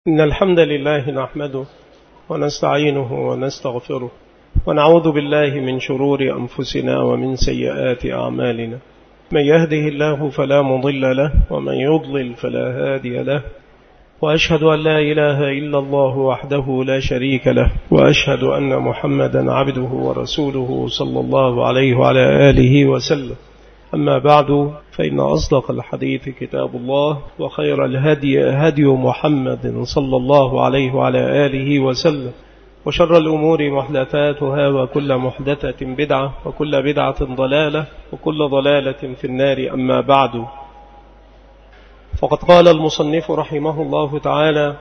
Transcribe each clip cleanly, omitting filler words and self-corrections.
إن الحمد لله نحمده ونستعينه ونستغفره ونعوذ بالله من شرور أنفسنا ومن سيئات أعمالنا. من يهده الله فلا مضل له ومن يضلل فلا هادي له، وأشهد أن لا إله إلا الله وحده لا شريك له، وأشهد أن محمدا عبده ورسوله صلى الله عليه وعلى آله وسلم. أما بعد، فإن أصدق الحديث كتاب الله، وخير الهدي هدي محمد صلى الله عليه وعلى آله وسلم، وشر الأمور محدثاتها، وكل محدثة بدعة، وكل بدعة ضلالة، وكل ضلالة في النار. أما بعد، فقد قال المصنف رحمه الله تعالى: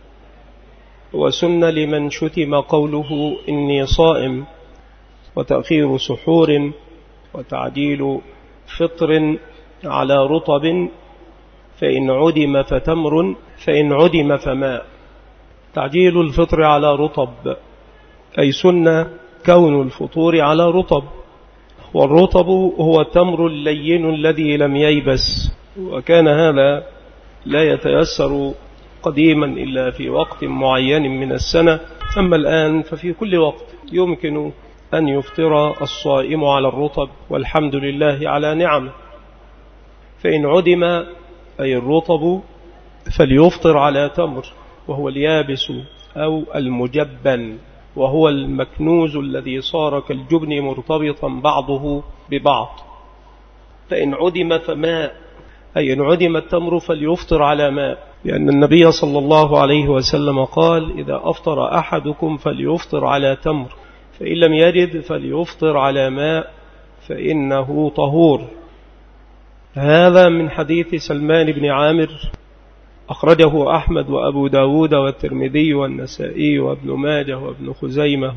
وسن لمن شتم قوله إني صائم، وتأخير سحور، وتعديل فطر على رطب، فإن عدم فتمر، فإن عدم فماء. تعجيل الفطر على رطب، أي سنة كون الفطور على رطب، والرطب هو التمر اللين الذي لم ييبس، وكان هذا لا يتيسر قديما إلا في وقت معين من السنة، أما الآن ففي كل وقت يمكن أن يفطر الصائم على الرطب، والحمد لله على نعمه. فإن عدم أي الرطب فليفطر على تمر، وهو اليابس أو المجبن، وهو المكنوز الذي صار كالجبن مرتبطا بعضه ببعض. فإن عدم فماء، أي إن عدم التمر فليفطر على ماء، لأن النبي صلى الله عليه وسلم قال: إذا أفطر أحدكم فليفطر على تمر، فإن لم يجد فليفطر على ماء فإنه طهور. هذا من حديث سلمان بن عامر، أخرجه أحمد وأبو داود والترمذي والنسائي وابن ماجه وابن خزيمة،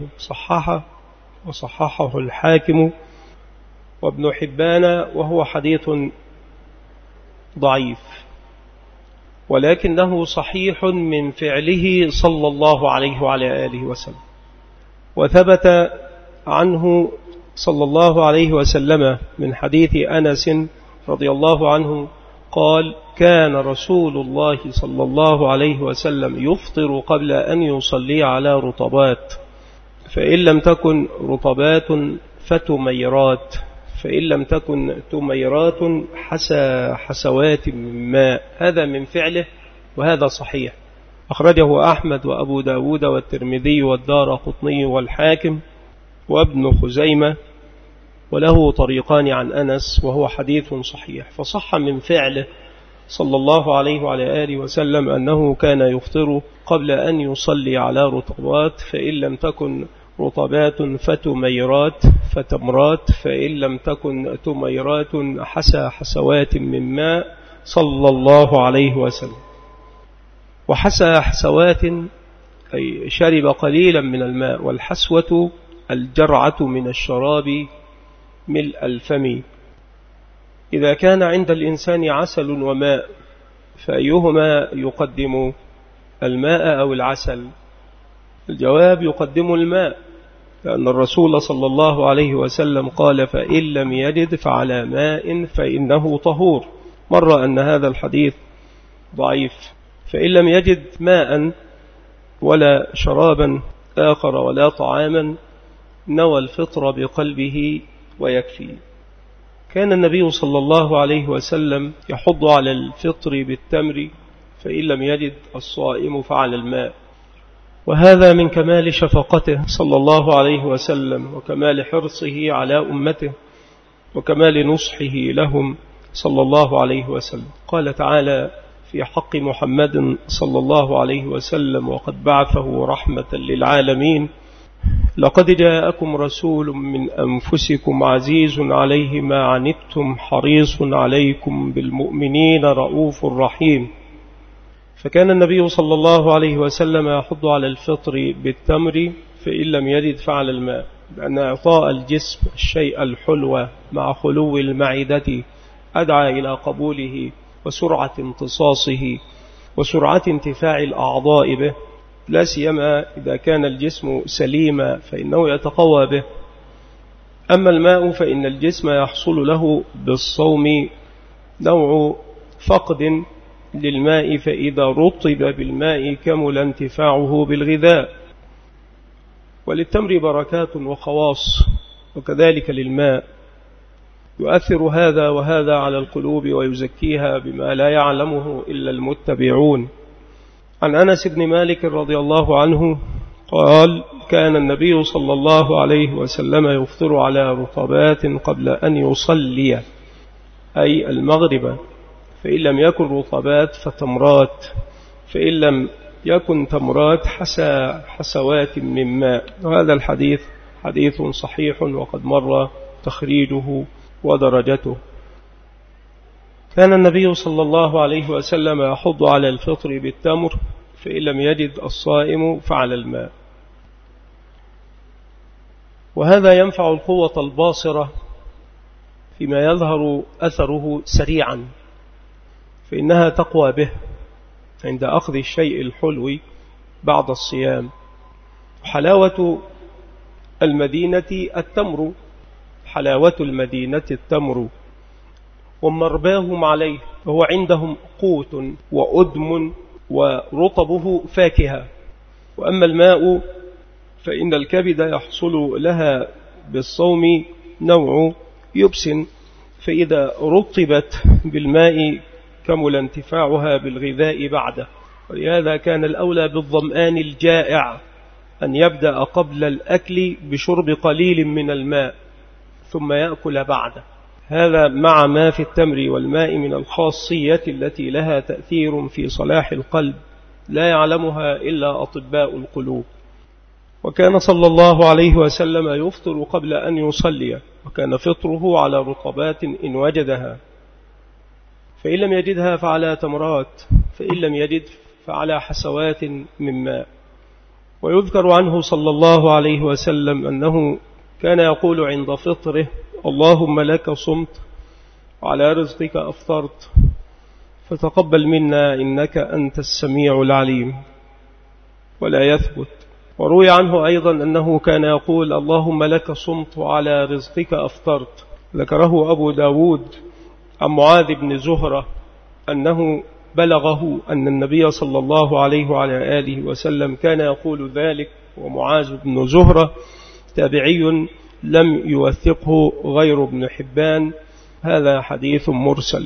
وصححه الحاكم وابن حبان، وهو حديث ضعيف، ولكنه صحيح من فعله صلى الله عليه وعلى آله وسلم. وثبت عنه صلى الله عليه وسلم من حديث أنس رضي الله عنه قال: كان رسول الله صلى الله عليه وسلم يفطر قبل أن يصلي على رطبات، فإن لم تكن رطبات فتميرات، فإن لم تكن تميرات حسوات من ماء. هذا من فعله، وهذا صحيح. أخرجه أحمد وأبو داود والترمذي والدارقطني والحاكم وابن خزيمة، وله طريقان عن أنس، وهو حديث صحيح. فصح من فعله صلى الله عليه وعلى آله وسلم أنه كان يفطر قبل أن يصلي على رطبات، فإن لم تكن رطبات فتميرات فتمرات، فإن لم تكن تميرات حسوات من ماء، صلى الله عليه وسلم. وحسى حسوات أي شرب قليلا من الماء، والحسوة الجرعة من الشراب ملء الفم. إذا كان عند الإنسان عسل وماء، فأيهما يقدم، الماء أو العسل؟ الجواب: يقدم الماء، لأن الرسول صلى الله عليه وسلم قال: فإن لم يجد فعلى ماء فإنه طهور. مر أن هذا الحديث ضعيف. فإن لم يجد ماء ولا شرابا آخر ولا طعاما، نوى الفطر بقلبه ويكفي. كان النبي صلى الله عليه وسلم يحض على الفطر بالتمر، فإن لم يجد الصائم فعلى الماء. وهذا من كمال شفقته صلى الله عليه وسلم، وكمال حرصه على أمته، وكمال نصحه لهم صلى الله عليه وسلم. قال تعالى في حق محمد صلى الله عليه وسلم: وقد بعثه رحمة للعالمين: لقد جاءكم رسول من أنفسكم عزيز عليه ما عنتم حريص عليكم بالمؤمنين رؤوف رحيم. فكان النبي صلى الله عليه وسلم يحض على الفطر بالتمر، فإن لم يجد فعلى الماء، لأن إعطاء الجسم الشيء الحلو مع خلو المعدة أدعى إلى قبوله وسرعة امتصاصه وسرعة انتفاع الأعضاء به، لا سيما إذا كان الجسم سليما فإنه يتقوى به. أما الماء فإن الجسم يحصل له بالصوم نوع فقد للماء فإذا رطب بالماء كمل انتفاعه بالغذاء. وللتمر بركات وخواص، وكذلك للماء، يؤثر هذا وهذا على القلوب ويزكيها بما لا يعلمه إلا المتبعون. عن أنس بن مالك رضي الله عنه قال: كان النبي صلى الله عليه وسلم يفطر على رطبات قبل أن يصلي، أي المغرب، فإن لم يكن رطبات فتمرات، فإن لم يكن تمرات حسوات من ماء. وهذا الحديث حديث صحيح وقد مر تخريجه ودرجته. كان النبي صلى الله عليه وسلم يحض على الفطر بالتمر، فإن لم يجد الصائم فعلى الماء. وهذا ينفع القوة الباصرة فيما يظهر أثره سريعا، فإنها تقوى به عند أخذ الشيء الحلو بعد الصيام. حلاوة المدينة التمر، حلاوة المدينة التمر، ومرباهم عليه، وهو عندهم قوت وأدم ورطبه فاكهة. وأما الماء فإن الكبد يحصل لها بالصوم نوع يبس، فإذا رطبت بالماء كمل انتفاعها بالغذاء بعده. ولهذا كان الأولى بالظمآن الجائع أن يبدأ قبل الأكل بشرب قليل من الماء ثم يأكل بعده. هذا مع ما في التمر والماء من الخاصية التي لها تأثير في صلاح القلب لا يعلمها إلا أطباء القلوب. وكان صلى الله عليه وسلم يفطر قبل أن يصلي، وكان فطره على رطبات إن وجدها، فإن لم يجدها فعلى تمرات، فإن لم يجد فعلى حسوات من ماء. ويذكر عنه صلى الله عليه وسلم أنه كان يقول عند فطره: اللهم لك صمت وعلى رزقك أفطرت فتقبل منا إنك أنت السميع العليم. ولا يثبت. وروي عنه أيضا أنه كان يقول: اللهم لك صمت وعلى رزقك أفطرت. ذكره أبو داود عن معاذ بن زهرة أنه بلغه أن النبي صلى الله عليه وعلى آله وسلم كان يقول ذلك، ومعاذ بن زهرة تابعي لم يوثقه غير ابن حبان. هذا حديث مرسل.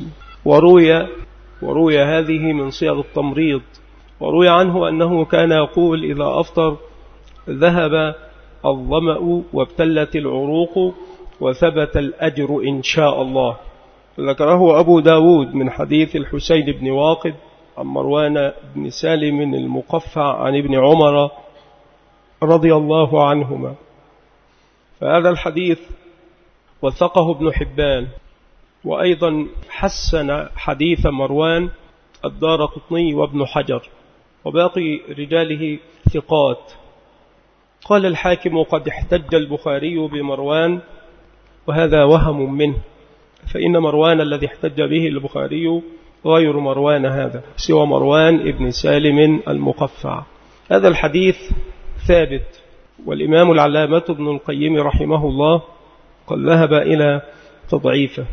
وروي هذه من صيغ التمريض. وروي عنه أنه كان يقول: إذا أفطر ذهب الظمأ وابتلت العروق وثبت الأجر إن شاء الله. ذكره أبو داود من حديث الحسين بن واقد عن مروان بن سالم المقفع عن ابن عمر رضي الله عنهما. فهذا الحديث وثقه ابن حبان. وأيضا حسن حديث مروان الدارقطني وابن حجر، وباقي رجاله ثقات. قال الحاكم: قد احتج البخاري بمروان، وهذا وهم منه، فإن مروان الذي احتج به البخاري غير مروان هذا، سوى مروان ابن سالم المقفع. هذا الحديث ثابت، والإمام العلامة ابن القيم رحمه الله قد ذهب إلى تضعيفه.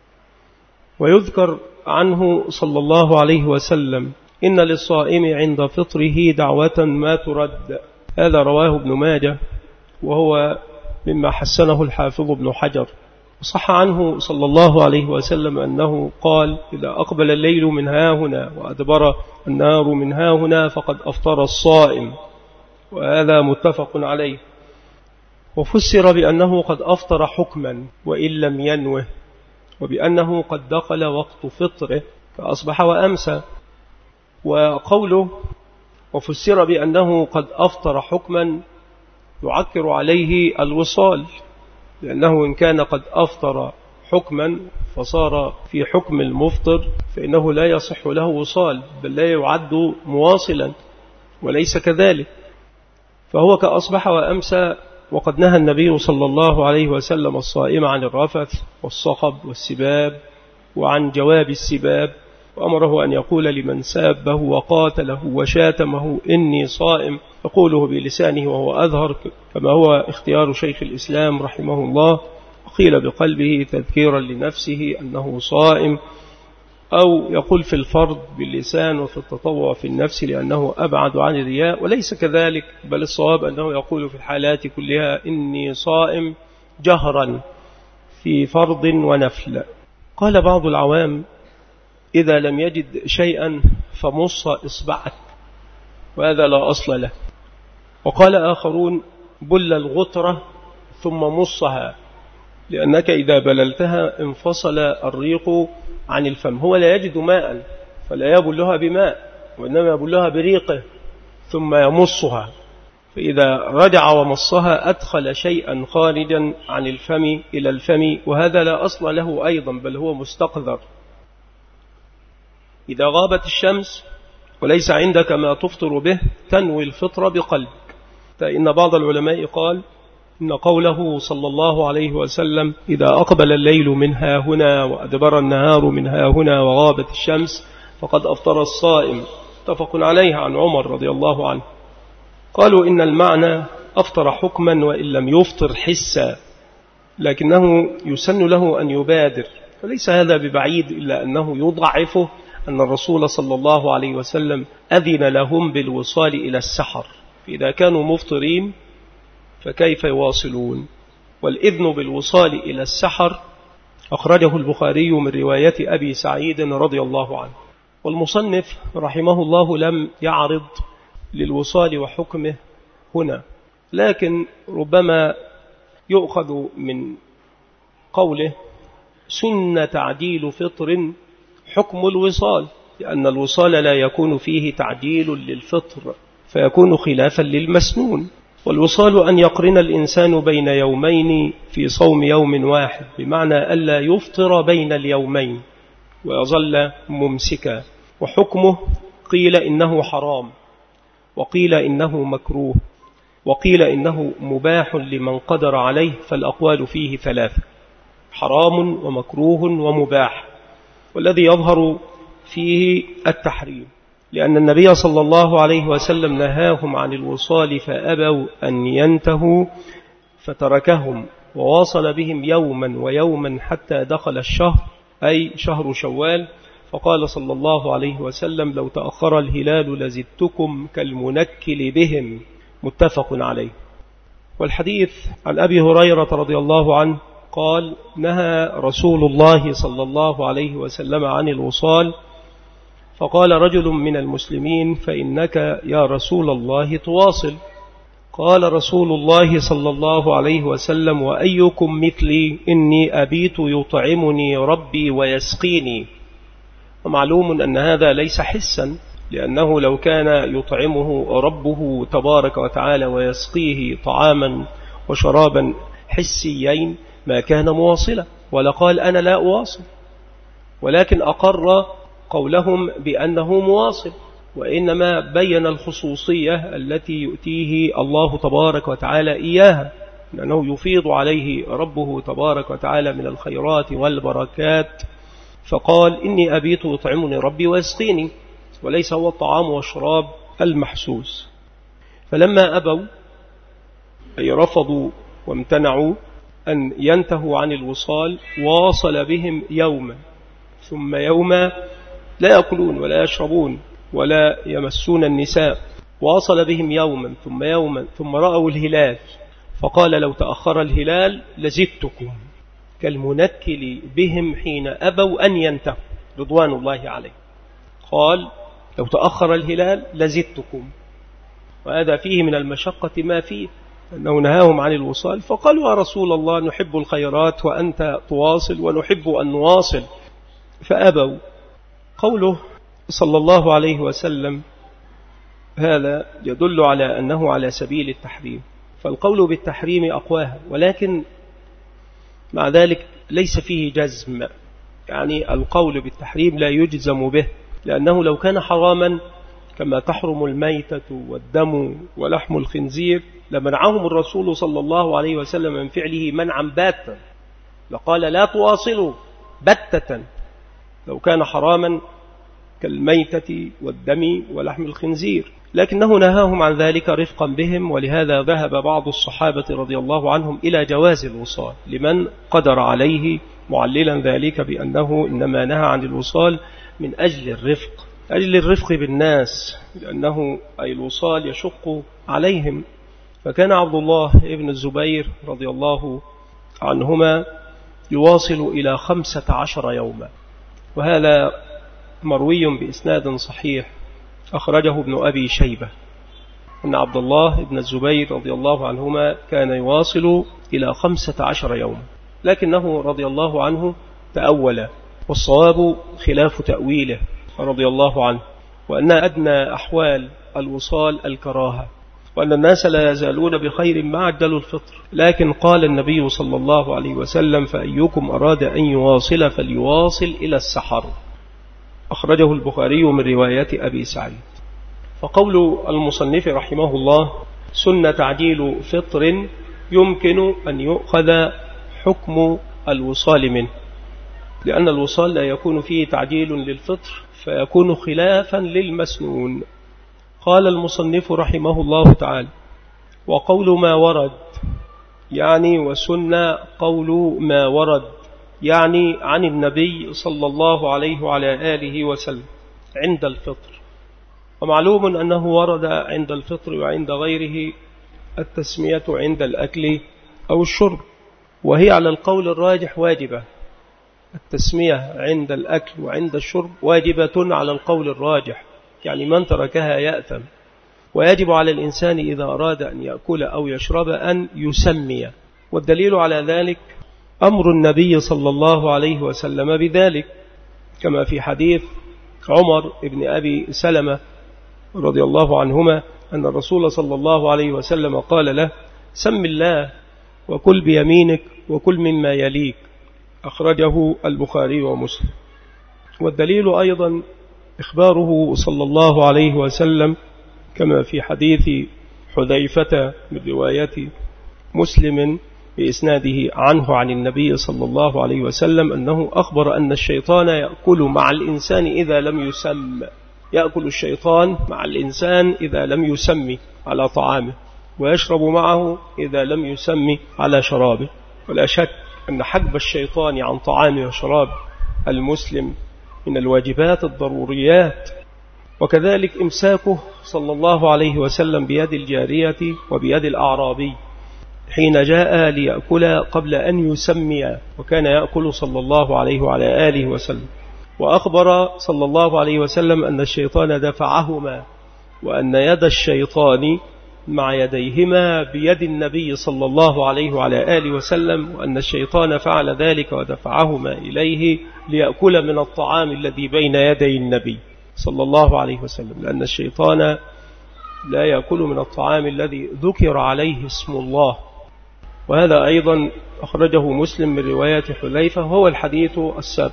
ويذكر عنه صلى الله عليه وسلم: إن للصائم عند فطره دعوة ما ترد. هذا رواه ابن ماجه، وهو مما حسنه الحافظ ابن حجر. وصح عنه صلى الله عليه وسلم أنه قال: إذا أقبل الليل من هاهنا وأدبر النار من هاهنا فقد أفطر الصائم. وهذا متفق عليه. وفسر بأنه قد أفطر حكما وإن لم ينوه، وبأنه قد دخل وقت فطره فأصبح وأمسى. وقوله وفسر بأنه قد أفطر حكما يعكر عليه الوصال، لأنه إن كان قد أفطر حكما فصار في حكم المفطر فإنه لا يصح له وصال، بل لا يعد مواصلا، وليس كذلك، فهو كأصبح وأمسى. وقد نهى النبي صلى الله عليه وسلم الصائم عن الرفث والصخب والسباب وعن جواب السباب، وأمره أن يقول لمن سابه وقاتله وشاتمه: إني صائم، يقوله بلسانه وهو أظهر، كما هو اختيار شيخ الإسلام رحمه الله، وقيل بقلبه تذكيرا لنفسه أنه صائم. أو يقول في الفرض باللسان وفي التطوع في النفس لأنه أبعد عن الرياء، وليس كذلك، بل الصواب أنه يقول في الحالات كلها إني صائم جهرا في فرض ونفل. قال بعض العوام إذا لم يجد شيئا فمص إصبعك، وهذا لا أصل له. وقال آخرون بل الغطرة ثم مصها، لأنك إذا بللتها انفصل الريق عن الفم. هو لا يجد ماء فلا يبلها بماء، وإنما يبلها بريقه ثم يمصها، فإذا رجع ومصها أدخل شيئا خارجا عن الفم إلى الفم، وهذا لا أصل له أيضا، بل هو مستقذر. إذا غابت الشمس وليس عندك ما تفطر به تنوي الفطر بقلبك. فإن بعض العلماء قال إن قوله صلى الله عليه وسلم إذا أقبل الليل من ها هنا وأدبر النهار من ها هنا وغابت الشمس فقد أفطر الصائم، اتفق عليه عن عمر رضي الله عنه. قالوا إن المعنى أفطر حكما وإن لم يفطر حسا، لكنه يسن له أن يبادر، فليس هذا ببعيد، إلا أنه يضعفه أن الرسول صلى الله عليه وسلم أذن لهم بالوصال إلى السحر، فإذا كانوا مفطرين فكيف يواصلون؟ والإذن بالوصال إلى السحر أخرجه البخاري من رواية أبي سعيد رضي الله عنه. والمصنف رحمه الله لم يعرض للوصال وحكمه هنا، لكن ربما يؤخذ من قوله سن تعديل فطر حكم الوصال، لأن الوصال لا يكون فيه تعديل للفطر فيكون خلافا للمسنون. والوصال أن يقرن الإنسان بين يومين في صوم يوم واحد، بمعنى ألا يفطر بين اليومين ويظل ممسكا. وحكمه قيل إنه حرام، وقيل إنه مكروه، وقيل إنه مباح لمن قدر عليه، فالأقوال فيه ثلاثة: حرام ومكروه ومباح، والذي يظهر فيه التحريم، لأن النبي صلى الله عليه وسلم نهاهم عن الوصال فأبوا أن ينتهوا فتركهم، وواصل بهم يوما ويوما حتى دخل الشهر، أي شهر شوال، فقال صلى الله عليه وسلم لو تأخر الهلال لزدتكم كالمنكل بهم، متفق عليه. والحديث عن أبي هريرة رضي الله عنه قال نهى رسول الله صلى الله عليه وسلم عن الوصال، فقال رجل من المسلمين فإنك يا رسول الله تواصل. قال رسول الله صلى الله عليه وسلم وأيكم مثلي إني أبيت يطعمني ربي ويسقيني. ومعلوم أن هذا ليس حسا، لأنه لو كان يطعمه ربه تبارك وتعالى ويسقيه طعاما وشرابا حسيين ما كان مواصلا، ولقال أنا لا أواصل، ولكن أقر قولهم بأنه مواصل، وإنما بين الخصوصية التي يؤتيه الله تبارك وتعالى إياها، لأنه يفيض عليه ربه تبارك وتعالى من الخيرات والبركات، فقال إني أبيت يطعمني ربي ويسقيني، وليس هو الطعام والشراب المحسوس. فلما أبوا أي رفضوا وامتنعوا أن ينتهوا عن الوصال واصل بهم يوما ثم يوما لا يأكلون ولا يشربون ولا يمسون النساء، واصل بهم يوما ثم يوما ثم رأوا الهلال، فقال لو تأخر الهلال لزدتكم كالمنكل بهم حين أبوا أن ينتهوا رضوان الله عليه. قال لو تأخر الهلال لزدتكم، وهذا فيه من المشقة ما فيه، أنه نهاهم عن الوصال، فقالوا يا رسول الله نحب الخيرات وأنت تواصل ونحب أن نواصل، فأبوا. قوله صلى الله عليه وسلم هذا يدل على أنه على سبيل التحريم، فالقول بالتحريم أقواها، ولكن مع ذلك ليس فيه جزم، يعني القول بالتحريم لا يجزم به، لأنه لو كان حراما كما تحرم الميتة والدم ولحم الخنزير لمنعهم الرسول صلى الله عليه وسلم من فعله منعا باتا، لقال لا تواصلوا بتة لو كان حراما كالميتة والدم ولحم الخنزير، لكنه نهاهم عن ذلك رفقا بهم. ولهذا ذهب بعض الصحابة رضي الله عنهم إلى جواز الوصال لمن قدر عليه، معللا ذلك بأنه إنما نهى عن الوصال من أجل الرفق بالناس، لأنه أي الوصال يشق عليهم. فكان عبد الله ابن الزبير رضي الله عنهما يواصل إلى 15 يوما، وهذا مروي بإسناد صحيح أخرجه ابن أبي شيبة، أن عبد الله ابن الزبير رضي الله عنهما كان يواصل إلى 15 يوما، لكنه رضي الله عنه تأول، والصواب خلاف تأويله رضي الله عنه، وأن أدنى أحوال الوصال الكراهة، وأن الناس لا يزالون بخير ما عجلوا الفطر. لكن قال النبي صلى الله عليه وسلم: فأيكم أراد أن يواصل فليواصل إلى السحر. أخرجه البخاري من رواية أبي سعيد. فقول المصنف رحمه الله: سنة تعجيل فطر يمكن أن يؤخذ حكم الوصال منه، لأن الوصال لا يكون فيه تعجيل للفطر فيكون خلافا للمسنون. قال المصنف رحمه الله تعالى: وقول ما ورد يعني وسنة قول ما ورد يعني عن النبي صلى الله عليه وعلى آله وسلم عند الفطر. ومعلوم أنه ورد عند الفطر وعند غيره التسمية عند الأكل أو الشرب، وهي على القول الراجح واجبة. التسمية عند الأكل وعند الشرب واجبة على القول الراجح، يعني من تركها يأثم. ويجب على الإنسان إذا أراد أن يأكل أو يشرب أن يسمي، والدليل على ذلك أمر النبي صلى الله عليه وسلم بذلك، كما في حديث عمر بن أبي سلمة رضي الله عنهما أن الرسول صلى الله عليه وسلم قال له: سم الله وكل بيمينك وكل مما يليك. أخرجه البخاري ومسلم. والدليل أيضا إخباره صلى الله عليه وسلم كما في حديث حذيفة من رواية مسلم بإسناده عنه عن النبي صلى الله عليه وسلم أنه أخبر أن الشيطان يأكل مع الإنسان إذا لم يسم، يأكل الشيطان مع الإنسان إذا لم يسمي على طعامه، ويشرب معه إذا لم يسمي على شرابه. ولا شك أن حجب الشيطان عن طعام وشراب المسلم من الواجبات الضروريات، وكذلك إمساكه صلى الله عليه وسلم بيد الجارية وبيد الأعرابي حين جاء ليأكل قبل أن يسمي، وكان يأكل صلى الله عليه وعلى آله وسلم. وأخبر صلى الله عليه وسلم أن الشيطان دفعهما، وأن يد الشيطان مع يديهما بيد النبي صلى الله عليه وعلى آله وسلم، وأن الشيطان فعل ذلك ودفعهما إليه ليأكل من الطعام الذي بين يدي النبي صلى الله عليه وسلم، لأن الشيطان لا يأكل من الطعام الذي ذكر عليه اسم الله. وهذا أيضا أخرجه مسلم من رواية حذيفة، وهو الحديث السابق.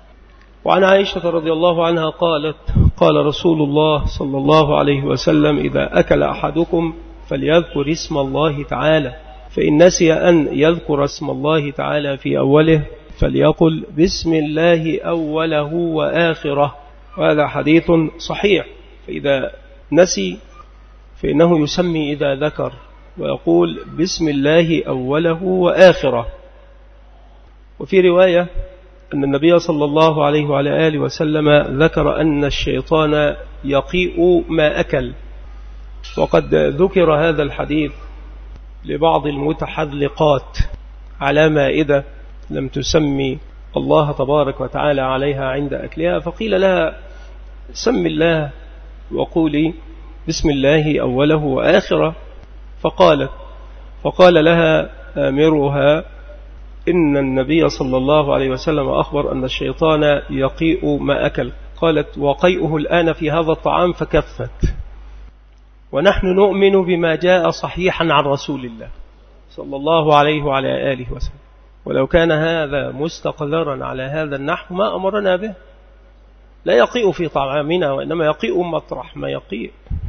وعن عائشة رضي الله عنها قالت: قال رسول الله صلى الله عليه وسلم: إذا أكل أحدكم فليذكر اسم الله تعالى، فإن نسي أن يذكر اسم الله تعالى في أوله فليقل بسم الله أوله وآخره. وهذا حديث صحيح. فإذا نسي فإنه يسمي إذا ذكر ويقول بسم الله أوله وآخره. وفي رواية أن النبي صلى الله عليه وعلى آله وسلم ذكر أن الشيطان يقيء ما أكل، وقد ذكر هذا الحديث لبعض المتحذلقات على مائدة لم تسمي الله تبارك وتعالى عليها عند أكلها، فقيل لها: سم الله وقولي بسم الله أوله وآخره. فقال لها آمرها: إن النبي صلى الله عليه وسلم أخبر أن الشيطان يقيء ما أكل. قالت: وقيئه الآن في هذا الطعام، فكفت. ونحن نؤمن بما جاء صحيحا عن رسول الله صلى الله عليه وعلى آله وسلم، ولو كان هذا مستقذرا على هذا النحو ما أمرنا به. لا يقيء في طعامنا، وإنما يقيء مطرح ما يقيء،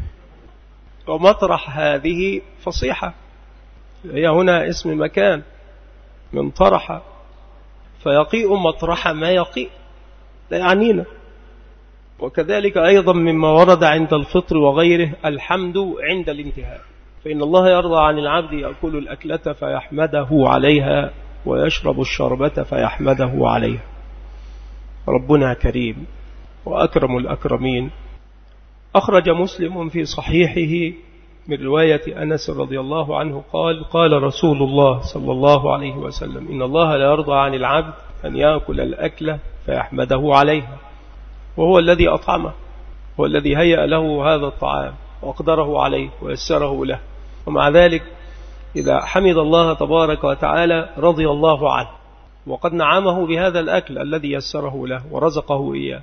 ومطرح هذه فصيحة، هي هنا اسم مكان من طرح، فيقيء مطرح ما يقيء، لا يعنينا. وكذلك أيضا مما ورد عند الفطر وغيره الحمد عند الانتهاء، فإن الله يرضى عن العبد يأكل الأكلة فيحمده عليها ويشرب الشربة فيحمده عليها. ربنا كريم. وأكرم الأكرمين. أخرج مسلم في صحيحه من رواية أنس رضي الله عنه قال: قال رسول الله صلى الله عليه وسلم: إن الله لا يرضى عن العبد أن يأكل الأكلة فيحمده عليها، وهو الذي أطعمه، هو الذي هيأ له هذا الطعام وأقدره عليه ويسره له، ومع ذلك إذا حمد الله تبارك وتعالى رضي الله عنه، وقد نعمه بهذا الأكل الذي يسره له ورزقه إياه.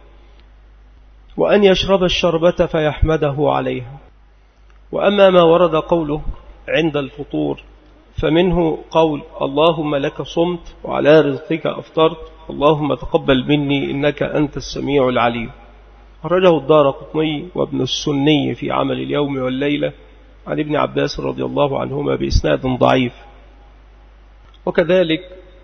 وأن يشرب الشربة فيحمده عليها. وأما ما ورد قوله عند الفطور فمنه قول: اللهم لك صمت وعلى رزقك أفطرت، اللهم تقبل مني إنك أنت السميع العليم. خرجه الدارقطني وابن السني في عمل اليوم والليلة عن ابن عباس رضي الله عنهما بإسناد ضعيف. وكذلك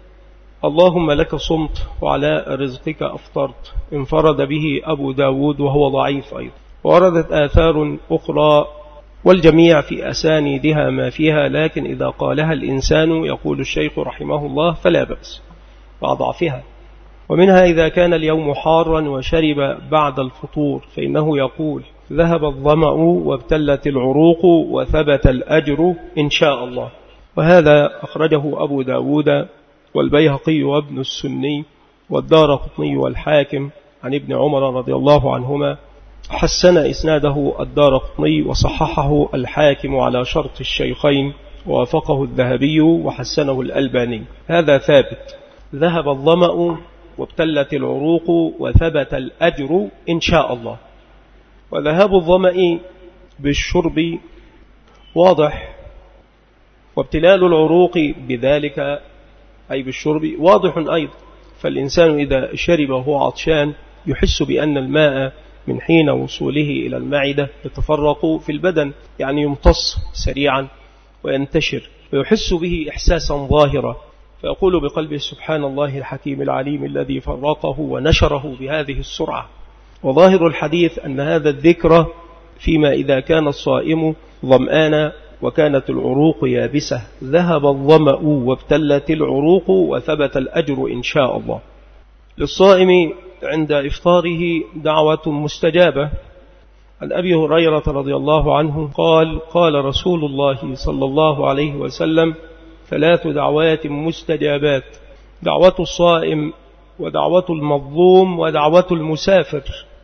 اللهم لك صمت وعلى رزقك أفطرت انفرد به أبو داود وهو ضعيف أيضا. ووردت آثار أخرى والجميع في أسانيدها ما فيها، لكن إذا قالها الإنسان يقول الشيخ رحمه الله فلا بأس مع ضعفها. ومنها إذا كان اليوم حارا وشرب بعد الفطور فإنه يقول: ذهب الظمأ وابتلت العروق وثبت الأجر إن شاء الله. وهذا أخرجه أبو داود والبيهقي وابن السني والدارقطني والحاكم عن ابن عمر رضي الله عنهما. حسن إسناده الدارقطني وصححه الحاكم على شرط الشيخين، ووافقه الذهبي وحسنه الألباني. هذا ثابت: ذهب الظمأ وابتلت العروق وثبت الأجر إن شاء الله. وذهاب الظمأ بالشرب واضح، وابتلال العروق بذلك أي بالشرب واضح أيضا. فالإنسان إذا شرب وهو عطشان يحس بأن الماء من حين وصوله إلى المعدة يتفرق في البدن، يعني يمتص سريعا وينتشر، ويحس به إحساسا ظاهرا، فيقول بقلبه: سبحان الله الحكيم العليم الذي فرقه ونشره بهذه السرعة. وظاهر الحديث أن هذا الذكر فيما إذا كان الصائم ظمآنا وكانت العروق يابسة: ذهب الظمأ وابتلت العروق وثبت الأجر إن شاء الله. للصائم عند إفطاره دعوة مستجابة. عن أبي هريرة رضي الله عنه قال: قال رسول الله صلى الله عليه وسلم: 3 دعوات مستجابات: دعوة الصائم ودعوة المظلوم ودعوة المسافر.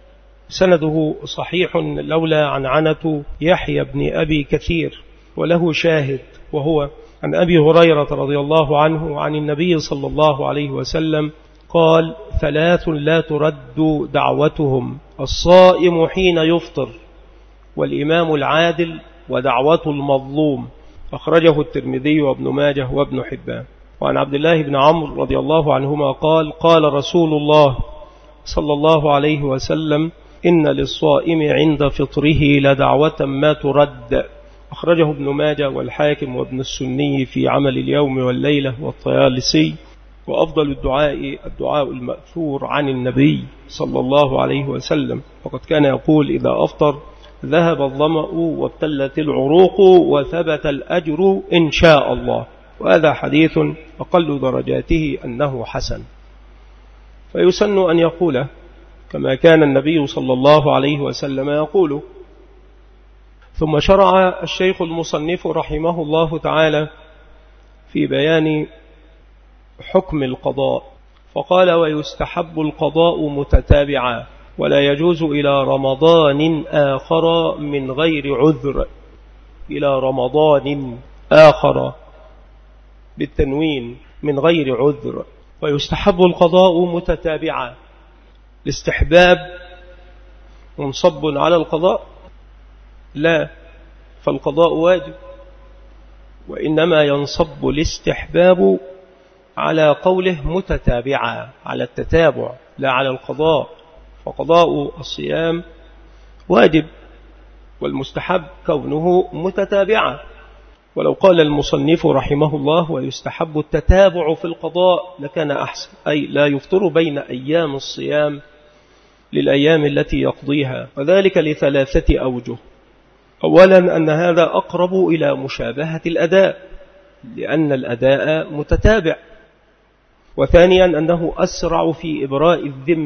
سنده صحيح لولا عنعنة يحيى بن أبي كثير، وله شاهد، وهو عن أبي هريرة رضي الله عنه عن النبي صلى الله عليه وسلم قال: 3 لا ترد دعوتهم: الصائم حين يفطر، والإمام العادل، ودعوة المظلوم. أخرجه الترمذي وابن ماجه وابن حبان. وعن عبد الله بن عمرو رضي الله عنهما قال: قال رسول الله صلى الله عليه وسلم: إن للصائم عند فطره لدعوة ما ترد. أخرجه ابن ماجه والحاكم وابن السني في عمل اليوم والليلة والطيالسي. وأفضل الدعاء المأثور عن النبي صلى الله عليه وسلم، وقد كان يقول إذا أفطر: ذهب الظمأ وابتلت العروق وثبت الأجر إن شاء الله. وهذا حديث أقل درجاته أنه حسن، فيسن أن يقوله كما كان النبي صلى الله عليه وسلم يقول. ثم شرع الشيخ المصنف رحمه الله تعالى في بيان حكم القضاء، فقال: ويستحب القضاء متتابعا، ولا يجوز إلى رمضان آخر من غير عذر. إلى رمضان آخر بالتنوين من غير عذر. ويستحب القضاء متتابعا. الاستحباب منصب على القضاء؟ لا، فالقضاء واجب، وإنما ينصب الاستحباب على قوله متتابعا، على التتابع لا على القضاء. فقضاء الصيام واجب، والمستحب كونه متتابعا. ولو قال المصنف رحمه الله: ويستحب التتابع في القضاء، لكان أحسن، أي لا يفطر بين أيام الصيام للأيام التي يقضيها، وذلك ل3 أوجه. أولا أن هذا أقرب إلى مشابهة الأداء، لأن الأداء متتابع. وثانيا أنه أسرع في إبراء الذمة،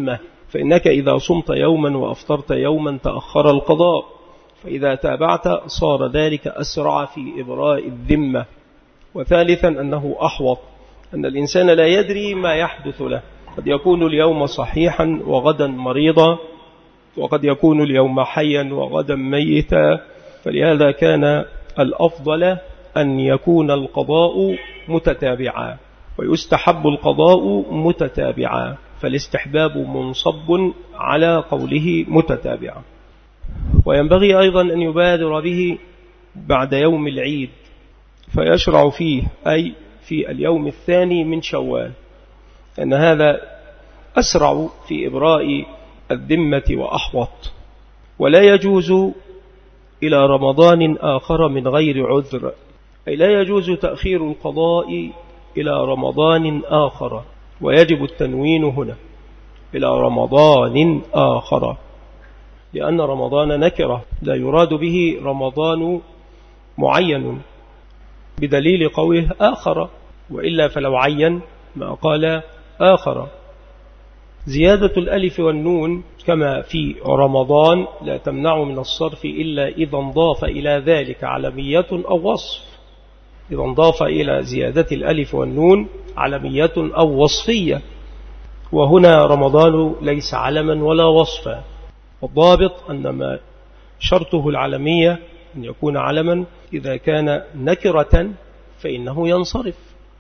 فإنك إذا صمت يوما وأفطرت يوما تأخر القضاء، فإذا تابعت صار ذلك أسرع في إبراء الذمة. وثالثا أنه أحوط، أن الإنسان لا يدري ما يحدث له، قد يكون اليوم صحيحا وغدا مريضا، وقد يكون اليوم حيا وغدا ميتا. فلهذا كان الأفضل أن يكون القضاء متتابعا، ويستحب القضاء متتابعا، فالاستحباب منصب على قوله متتابعا. وينبغي أيضا أن يبادر به بعد يوم العيد، فيشرع فيه أي في اليوم الثاني من شوال، أن هذا أسرع في إبراء الذمة وأحوط. ولا يجوز إلى رمضان آخر من غير عذر، أي لا يجوز تأخير القضاء إلى رمضان آخر، ويجب التنوين هنا إلى رمضان آخر، لأن رمضان نكرة لا يراد به رمضان معين بدليل قوله آخر، وإلا فلو عين ما قال آخر. زيادة الألف والنون كما في رمضان لا تمنع من الصرف إلا إذا انضاف إلى ذلك علمية أو وصف، إذا انضاف إلى زيادة الألف والنون علمية أو وصفية، وهنا رمضان ليس علما ولا وصفا. الضابط أن ما شرطه العلمية أن يكون علما، إذا كان نكرة فإنه ينصرف.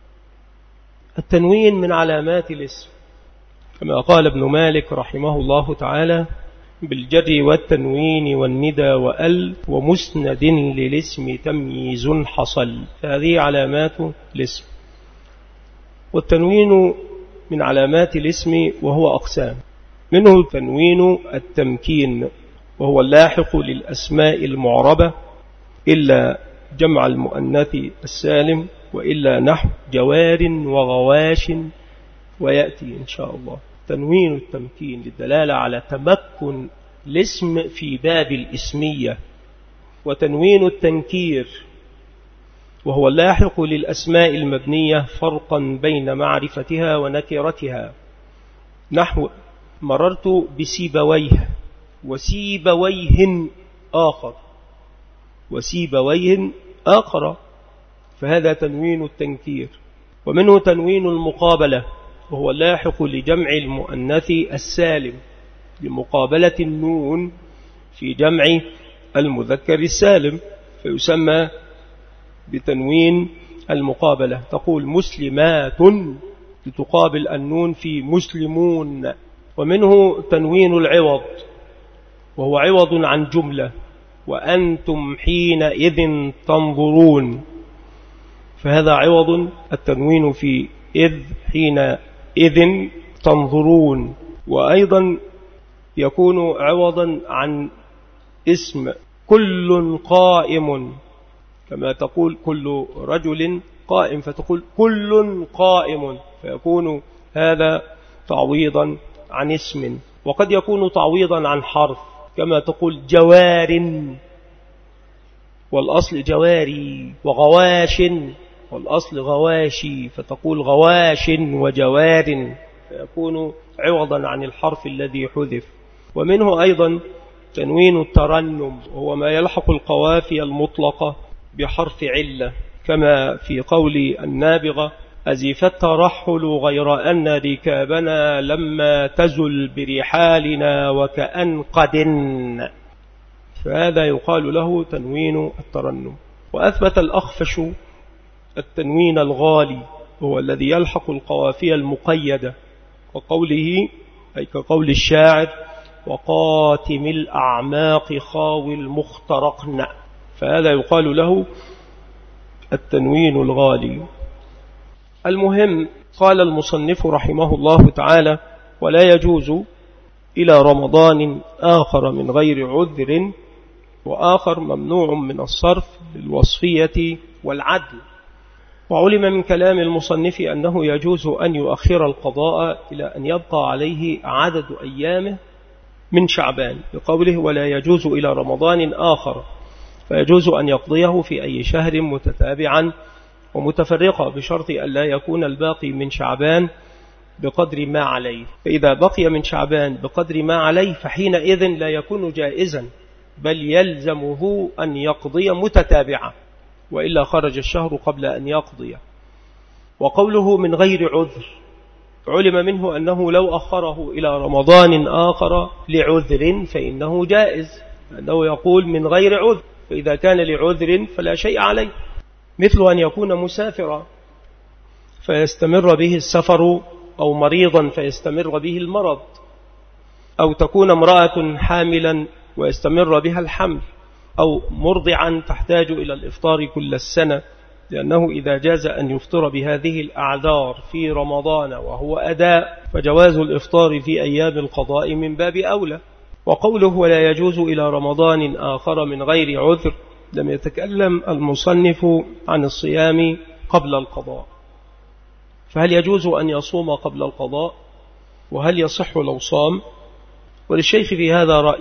التنوين من علامات الاسم، كما قال ابن مالك رحمه الله تعالى: بالجر والتنوين والندى وأل ومسند للاسم تمييز حصل. هذه علامات الاسم. والتنوين من علامات الاسم وهو أقسام، منه تنوين التمكين، وهو اللاحق للأسماء المعربة إلا جمع المؤنث السالم، وإلا نحو جوار وغواش، ويأتي إن شاء الله. تنوين التمكين للدلالة على تمكن الاسم في باب الاسمية. وتنوين التنكير وهو اللاحق للأسماء المبنية فرقا بين معرفتها ونكرتها، نحو مررت بسيبويه وسيبويه آخر وسيبويه آخر، فهذا تنوين التنكير. ومنه تنوين المقابلة، وهو اللاحق لجمع المؤنث السالم لمقابلة النون في جمع المذكر السالم، فيسمى بتنوين المقابلة. تقول مسلمات لتقابل النون في مسلمون. ومنه تنوين العوض، وهو عوض عن جملة، وأنتم حينئذ تنظرون، فهذا عوض التنوين في إذ حينئذ تنظرون. وأيضا يكون عوضا عن اسم كل قائم، كما تقول كل رجل قائم فتقول كل قائم، فيكون هذا تعويضا عن اسم. وقد يكون تعويضا عن حرف، كما تقول جوار والأصل جواري، وغواش والأصل غواشي، فتقول غواش وجوار، فيكون عوضا عن الحرف الذي حذف. ومنه أيضا تنوين الترنم، وهو ما يلحق القوافي المطلقة بحرف علة، كما في قول النابغة: أزف الترحل غير أن ركابنا لما تزل برحالنا وكأن قدن، فهذا يقال له تنوين الترنم. وأثبت الأخفش التنوين الغالي، هو الذي يلحق القوافي المقيدة، وقوله أي كقول الشاعر: وقاتم الأعماق خاوي المخترقن، فهذا يقال له التنوين الغالي. المهم، قال المصنف رحمه الله تعالى: ولا يجوز إلى رمضان آخر من غير عذر، وآخر ممنوع من الصرف للوصفية والعدل. وعلم من كلام المصنف أنه يجوز أن يؤخر القضاء إلى أن يبقى عليه عدد أيامه من شعبان، بقوله: ولا يجوز إلى رمضان آخر، فيجوز أن يقضيه في أي شهر متتابعا ومتفرقا، بشرط أن لا يكون الباقي من شعبان بقدر ما عليه، فإذا بقي من شعبان بقدر ما عليه فحينئذ لا يكون جائزا، بل يلزمه أن يقضي متتابعة، وإلا خرج الشهر قبل أن يقضي. وقوله من غير عذر علم منه أنه لو أخره إلى رمضان آخر لعذر فإنه جائز، لأنه يقول من غير عذر، فإذا كان لعذر فلا شيء عليه، مثل أن يكون مسافرا فيستمر به السفر، أو مريضا فيستمر به المرض، أو تكون امرأة حاملا ويستمر بها الحمل، أو مرضعا تحتاج إلى الإفطار كل السنة، لأنه إذا جاز أن يفطر بهذه الأعذار في رمضان وهو أداء فجواز الإفطار في أيام القضاء من باب أولى. وقوله ولا يجوز إلى رمضان آخر من غير عذر، لم يتكلم المصنف عن الصيام قبل القضاء، فهل يجوز أن يصوم قبل القضاء؟ وهل يصح لو صام؟ وللشيخ في هذا رأي.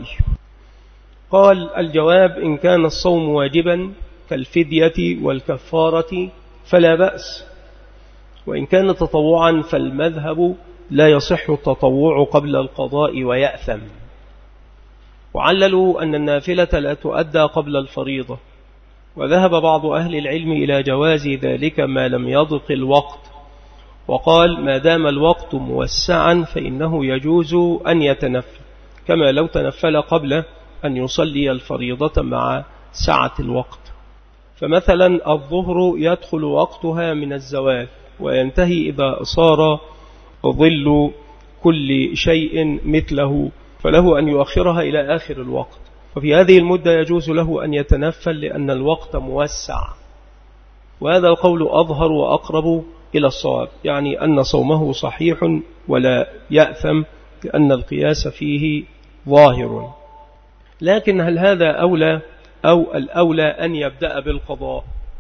قال الجواب إن كان الصوم واجبا كالفدية والكفارة فلا بأس، وإن كان تطوعا فالمذهب لا يصح التطوع قبل القضاء ويأثم. وعللوا أن النافلة لا تؤدى قبل الفريضة، وذهب بعض أهل العلم إلى جواز ذلك ما لم يضق الوقت، وقال ما دام الوقت موسعا فإنه يجوز أن يتنفل، كما لو تنفل قبل أن يصلي الفريضة مع سعة الوقت. فمثلا الظهر يدخل وقتها من الزوال وينتهي إذا صار ظل كل شيء مثله، فله أن يؤخرها إلى آخر الوقت، وفي هذه المدة يجوز له أن يتنفل لأن الوقت موسع. وهذا القول أظهر وأقرب إلى الصواب، يعني أن صومه صحيح ولا يأثم، لأن القياس فيه ظاهر. لكن هل هذا أولى أو الأولى أن يبدأ بالقضاء؟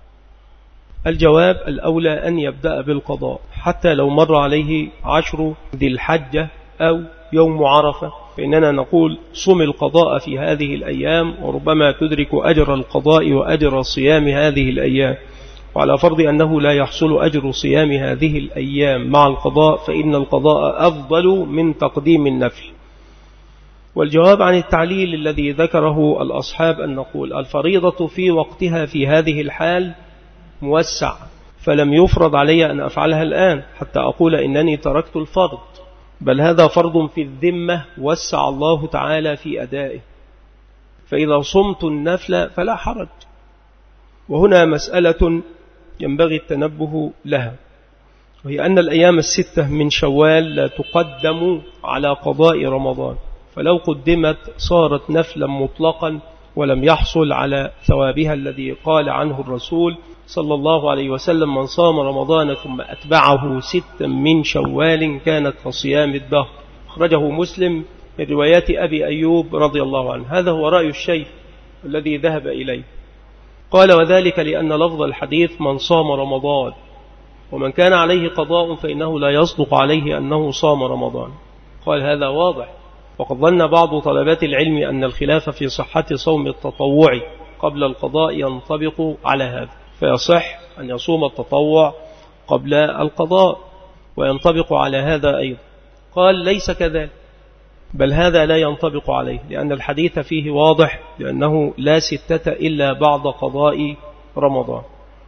الجواب الأولى أن يبدأ بالقضاء، حتى لو مر عليه 10 ذي الحجة أو يوم عرفة، فإننا نقول صم القضاء في هذه الأيام، وربما تدرك أجر القضاء وأجر صيام هذه الأيام. وعلى فرض أنه لا يحصل أجر صيام هذه الأيام مع القضاء، فإن القضاء أفضل من تقديم النفل. والجواب عن التعليل الذي ذكره الأصحاب أن نقول الفريضة في وقتها في هذه الحال موسع، فلم يفرض علي أن أفعلها الآن حتى أقول إنني تركت الفرض، بل هذا فرض في الذمة وسع الله تعالى في أدائه، فإذا صمت النفل فلا حرج. وهنا مسألة ينبغي التنبه لها، وهي أن الأيام 6 من شوال لا تقدم على قضاء رمضان، فلو قدمت صارت نفلا مطلقا ولم يحصل على ثوابها الذي قال عنه الرسول صلى الله عليه وسلم من صام رمضان ثم أتبعه 6 من شوال كانت كصيام الدهر. أخرجه مسلم من روايات أبي أيوب رضي الله عنه. هذا هو رأي الشيخ الذي ذهب إليه. قال وذلك لأن لفظ الحديث من صام رمضان، ومن كان عليه قضاء فإنه لا يصدق عليه أنه صام رمضان. قال هذا واضح. وقد ظن بعض طلبات العلم أن الخلاف في صحة صوم التطوع قبل القضاء ينطبق على هذا، فيصح أن يصوم التطوع قبل القضاء وينطبق على هذا أيضا. قال ليس كذلك، بل هذا لا ينطبق عليه، لأن الحديث فيه واضح لأنه لا 6 إلا بعد قضاء رمضان.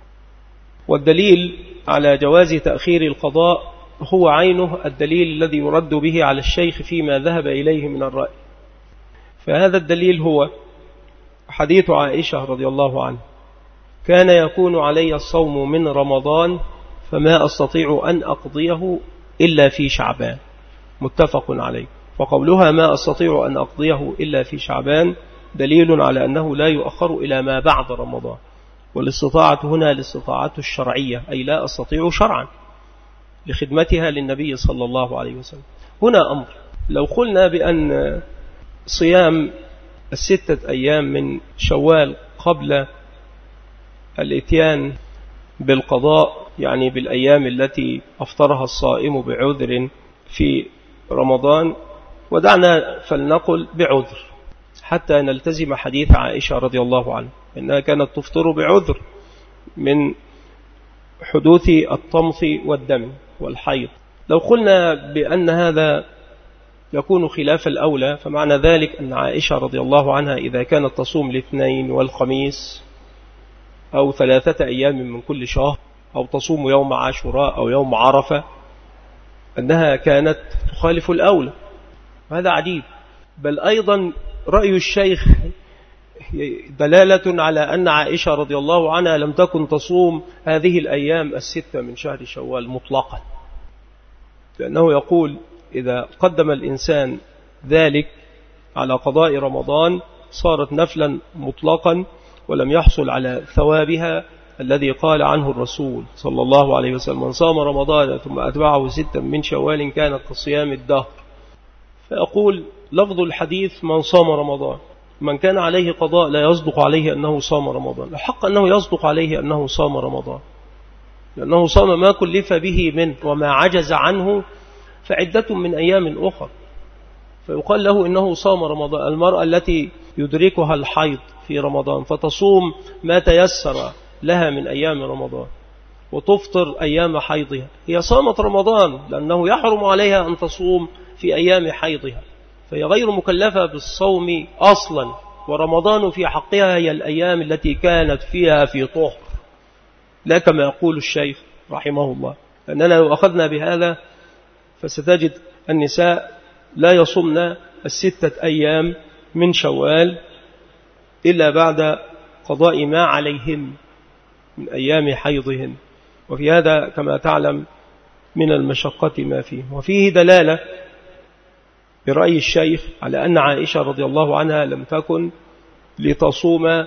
والدليل على جواز تأخير القضاء هو عينه الدليل الذي يرد به على الشيخ فيما ذهب إليه من الرأي. فهذا الدليل هو حديث عائشة رضي الله عنه كان يكون علي الصوم من رمضان فما أستطيع أن أقضيه إلا في شعبان، متفق عليه. وقولها ما أستطيع أن أقضيه إلا في شعبان دليل على أنه لا يؤخر إلى ما بعد رمضان. والاستطاعة هنا الاستطاعة الشرعية، أي لا أستطيع شرعا لخدمتها للنبي صلى الله عليه وسلم. هنا أمر، لو قلنا بأن صيام 6 أيام من شوال قبل الاتيان بالقضاء، يعني بالأيام التي أفطرها الصائم بعذر في رمضان، ودعنا فلنقل بعذر حتى نلتزم حديث عائشة رضي الله عنها إنها كانت تفطر بعذر من حدوث الطمث والدم والحيض. لو قلنا بأن هذا يكون خلاف الأولى، فمعنى ذلك أن عائشة رضي الله عنها إذا كانت تصوم الاثنين والخميس أو 3 أيام من كل شهر، أو تصوم يوم عاشوراء أو يوم عرفة، أنها كانت تخالف الأولى. هذا عجيب. بل أيضا رأي الشيخ دلالة على أن عائشة رضي الله عنها لم تكن تصوم هذه الأيام 6 من شهر شوال مطلقا، لأنه يقول إذا قدم الإنسان ذلك على قضاء رمضان صارت نفلا مطلقا ولم يحصل على ثوابها الذي قال عنه الرسول صلى الله عليه وسلم: من صام رمضان ثم أتبعه 6 من شوال كانت كصيام الدهر. فيقول لفظ الحديث: من صام رمضان، من كان عليه قضاء لا يصدق عليه أنه صام رمضان. الحق أنه يصدق عليه أنه صام رمضان، لأنه صام ما كلف به منه، وما عجز عنه فعدة من أيام أخرى. فيقال له إنه صام رمضان. المرأة التي يدركها الحيض في رمضان فتصوم ما تيسر لها من أيام رمضان وتفطر أيام حيضها، هي صامت رمضان، لأنه يحرم عليها أن تصوم في أيام حيضها، فهي غير مكلفة بالصوم أصلا. ورمضان في حقها هي الأيام التي كانت فيها في طهر، لا كما يقول الشيخ رحمه الله. لأننا لو أخذنا بهذا فستجد النساء لا يصمن 6 أيام من شوال إلا بعد قضاء ما عليهن من أيام حيضهن، وفي هذا كما تعلم من المشقة ما فيه. وفيه دلالة برأي الشيخ على أن عائشة رضي الله عنها لم تكن لتصوم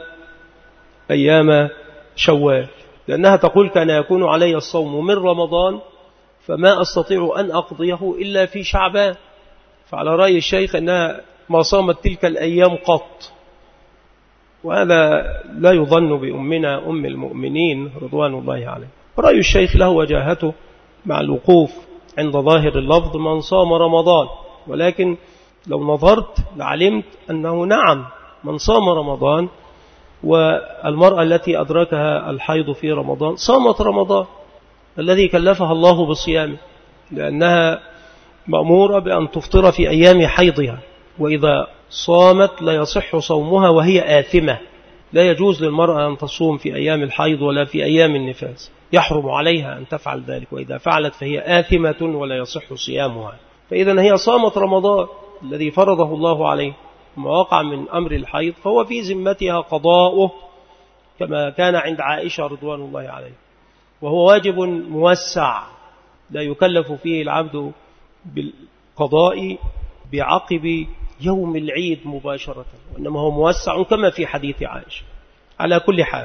أيام شوال، لأنها تقول: كان يكون علي الصوم من رمضان فما أستطيع أن أقضيه إلا في شعبان. فعلى رأي الشيخ أنها ما صامت تلك الأيام قط، وهذا لا يظن بأمنا أم المؤمنين رضوان الله عليه. رأي الشيخ له وجاهته مع الوقوف عند ظاهر اللفظ: من صام رمضان. ولكن لو نظرت لعلمت أنه نعم، من صام رمضان، والمرأة التي أدركها الحيض في رمضان صامت رمضان الذي كلفها الله بصيامه، لأنها مأمورة بأن تفطر في أيام حيضها، وإذا صامت لا يصح صومها وهي آثمة. لا يجوز للمرأة أن تصوم في أيام الحيض ولا في أيام النفاس، يحرم عليها أن تفعل ذلك، وإذا فعلت فهي آثمة ولا يصح صيامها. فإذا هي صامت رمضان الذي فرضه الله عليه، ما وقع من أمر الحيض فهو في ذمتها قضاؤه كما كان عند عائشة رضوان الله عليه، وهو واجب موسع لا يكلف فيه العبد بالقضاء بعقب يوم العيد مباشرة، وإنما هو موسع كما في حديث عائشة. على كل حال،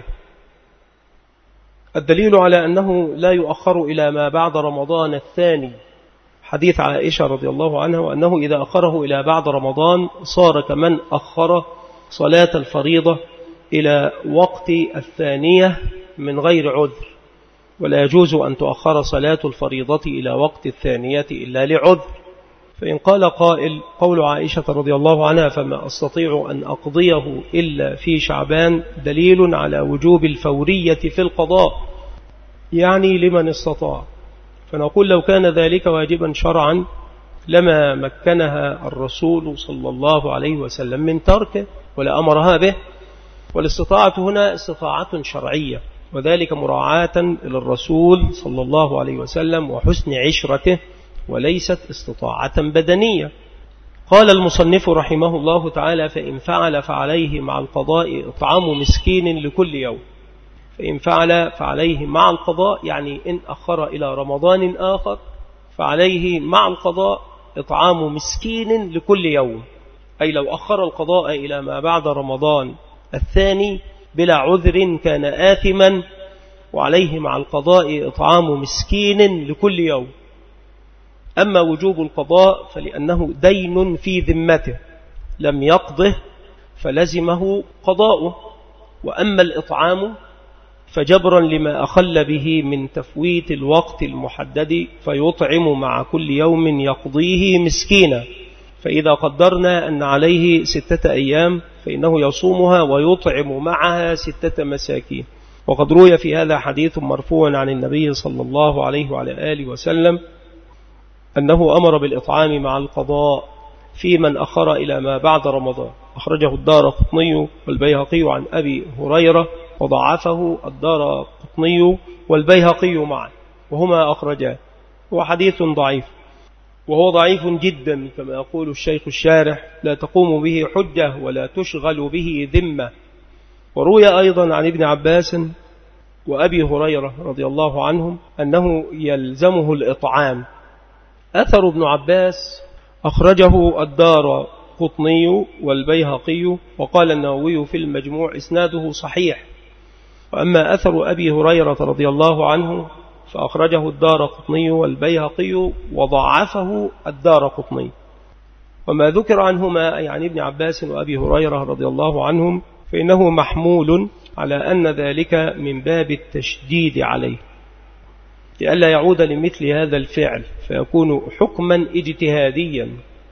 الدليل على أنه لا يؤخر إلى ما بعد رمضان الثاني حديث عائشة رضي الله عنها، وأنه إذا أخره إلى بعد رمضان صار كمن أخر صلاة الفريضة إلى وقت الثانية من غير عذر، ولا يجوز أن تؤخر صلاة الفريضة إلى وقت الثانية إلا لعذر. فإن قال قائل: قول عائشة رضي الله عنها فما أستطيع أن أقضيه إلا في شعبان دليل على وجوب الفورية في القضاء، يعني لمن استطاع. فنقول لو كان ذلك واجبا شرعا لما مكنها الرسول صلى الله عليه وسلم من تركه ولا أمرها به. والاستطاعة هنا استطاعة شرعية، وذلك مراعاة إلى الرسول صلى الله عليه وسلم وحسن عشرته، وليست استطاعة بدنية. قال المصنف رحمه الله تعالى: فإن فعل فعليه مع القضاء إطعام مسكين لكل يوم. فإن فعل فعليه مع القضاء، يعني إن أخر إلى رمضان آخر فعليه مع القضاء إطعام مسكين لكل يوم، أي لو أخر القضاء إلى ما بعد رمضان الثاني بلا عذر كان آثما، وعليه مع القضاء إطعام مسكين لكل يوم. أما وجوب القضاء فلأنه دين في ذمته لم يقضه فلزمه قضاؤه، وأما الإطعام فجبرا لما أخل به من تفويت الوقت المحدد فيطعم مع كل يوم يقضيه مسكينا. فإذا قدرنا أن عليه 6 أيام فإنه يصومها ويطعم معها 6 مساكين. وقد روي في هذا حديث مرفوع عن النبي صلى الله عليه وعلى آله وسلم أنه أمر بالإطعام مع القضاء في من أخر إلى ما بعد رمضان. أخرجه الدارقطني والبيهقي عن أبي هريرة، وضعفه الدارقطني والبيهقي معا، وهما أخرجاه. هو حديث ضعيف، وهو ضعيف جدا كما يقول الشيخ الشارح، لا تقوم به حجة ولا تشغل به ذمة. وروي أيضا عن ابن عباس وأبي هريرة رضي الله عنهم أنه يلزمه الإطعام. أثر ابن عباس أخرجه الدارقطني والبيهقي، وقال النووي في المجموع إسناده صحيح. وأما أثر أبي هريرة رضي الله عنه فأخرجه الدارقطني والبيهقي وضعفه الدارقطني. وما ذكر عنهما أي عن ابن عباس وأبي هريرة رضي الله عنهم فإنه محمول على أن ذلك من باب التشديد عليه، لئلا يعود لمثل هذا الفعل فيكون حكما اجتهاديا.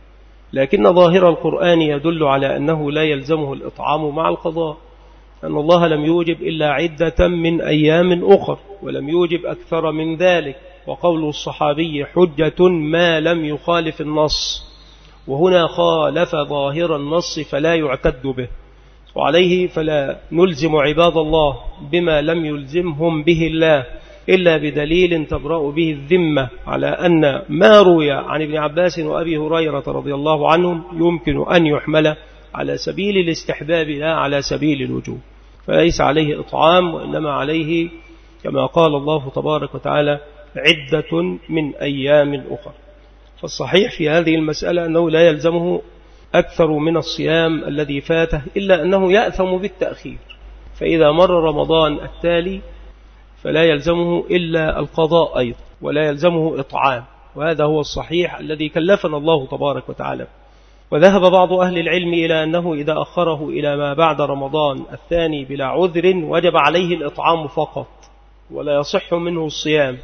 لكن ظاهر القرآن يدل على أنه لا يلزمه الإطعام مع القضاء، أن الله لم يوجب إلا عدة من أيام أخر، ولم يوجب أكثر من ذلك. وقول الصحابي حجة ما لم يخالف النص، وهنا خالف ظاهر النص فلا يعتد به، وعليه فلا نلزم عباد الله بما لم يلزمهم به الله إلا بدليل تبرأ به الذمة، على أن ما روي عن ابن عباس وأبي هريرة رضي الله عنهم يمكن أن يحمل على سبيل الاستحباب لا على سبيل الوجوب، فليس عليه إطعام، وإنما عليه كما قال الله تبارك وتعالى عدة من أيام أخرى. فالصحيح في هذه المسألة أنه لا يلزمه أكثر من الصيام الذي فاته، إلا أنه يأثم بالتأخير. فإذا مر رمضان التالي فلا يلزمه إلا القضاء أيضا، ولا يلزمه إطعام، وهذا هو الصحيح الذي كلفنا الله تبارك وتعالى. وذهب بعض أهل العلم إلى أنه إذا أخره إلى ما بعد رمضان الثاني بلا عذر وجب عليه الإطعام فقط، ولا يصح منه الصيام،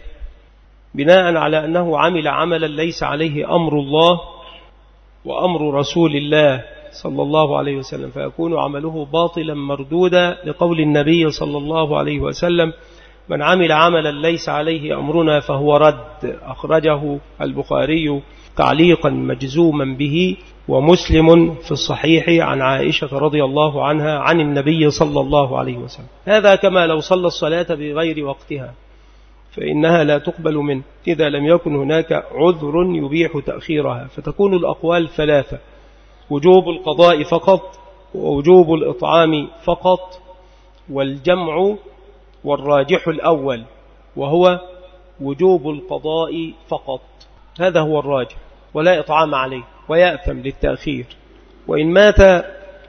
بناء على أنه عمل عملا ليس عليه أمر الله وأمر رسول الله صلى الله عليه وسلم، فيكون عمله باطلا مردودا، لقول النبي صلى الله عليه وسلم من عمل عملا ليس عليه أمرنا فهو رد. أخرجه البخاري تعليقا مجزوما به، ومسلم في الصحيح عن عائشة رضي الله عنها عن النبي صلى الله عليه وسلم. هذا كما لو صلى الصلاة بغير وقتها فإنها لا تقبل منه إذا لم يكن هناك عذر يبيح تأخيرها. فتكون الأقوال ثلاثة: وجوب القضاء فقط، ووجوب الإطعام فقط، والجمع والراجح الأول وهو وجوب القضاء فقط. هذا هو الراجح، ولا إطعام عليه، ويأثم للتأخير. وإن مات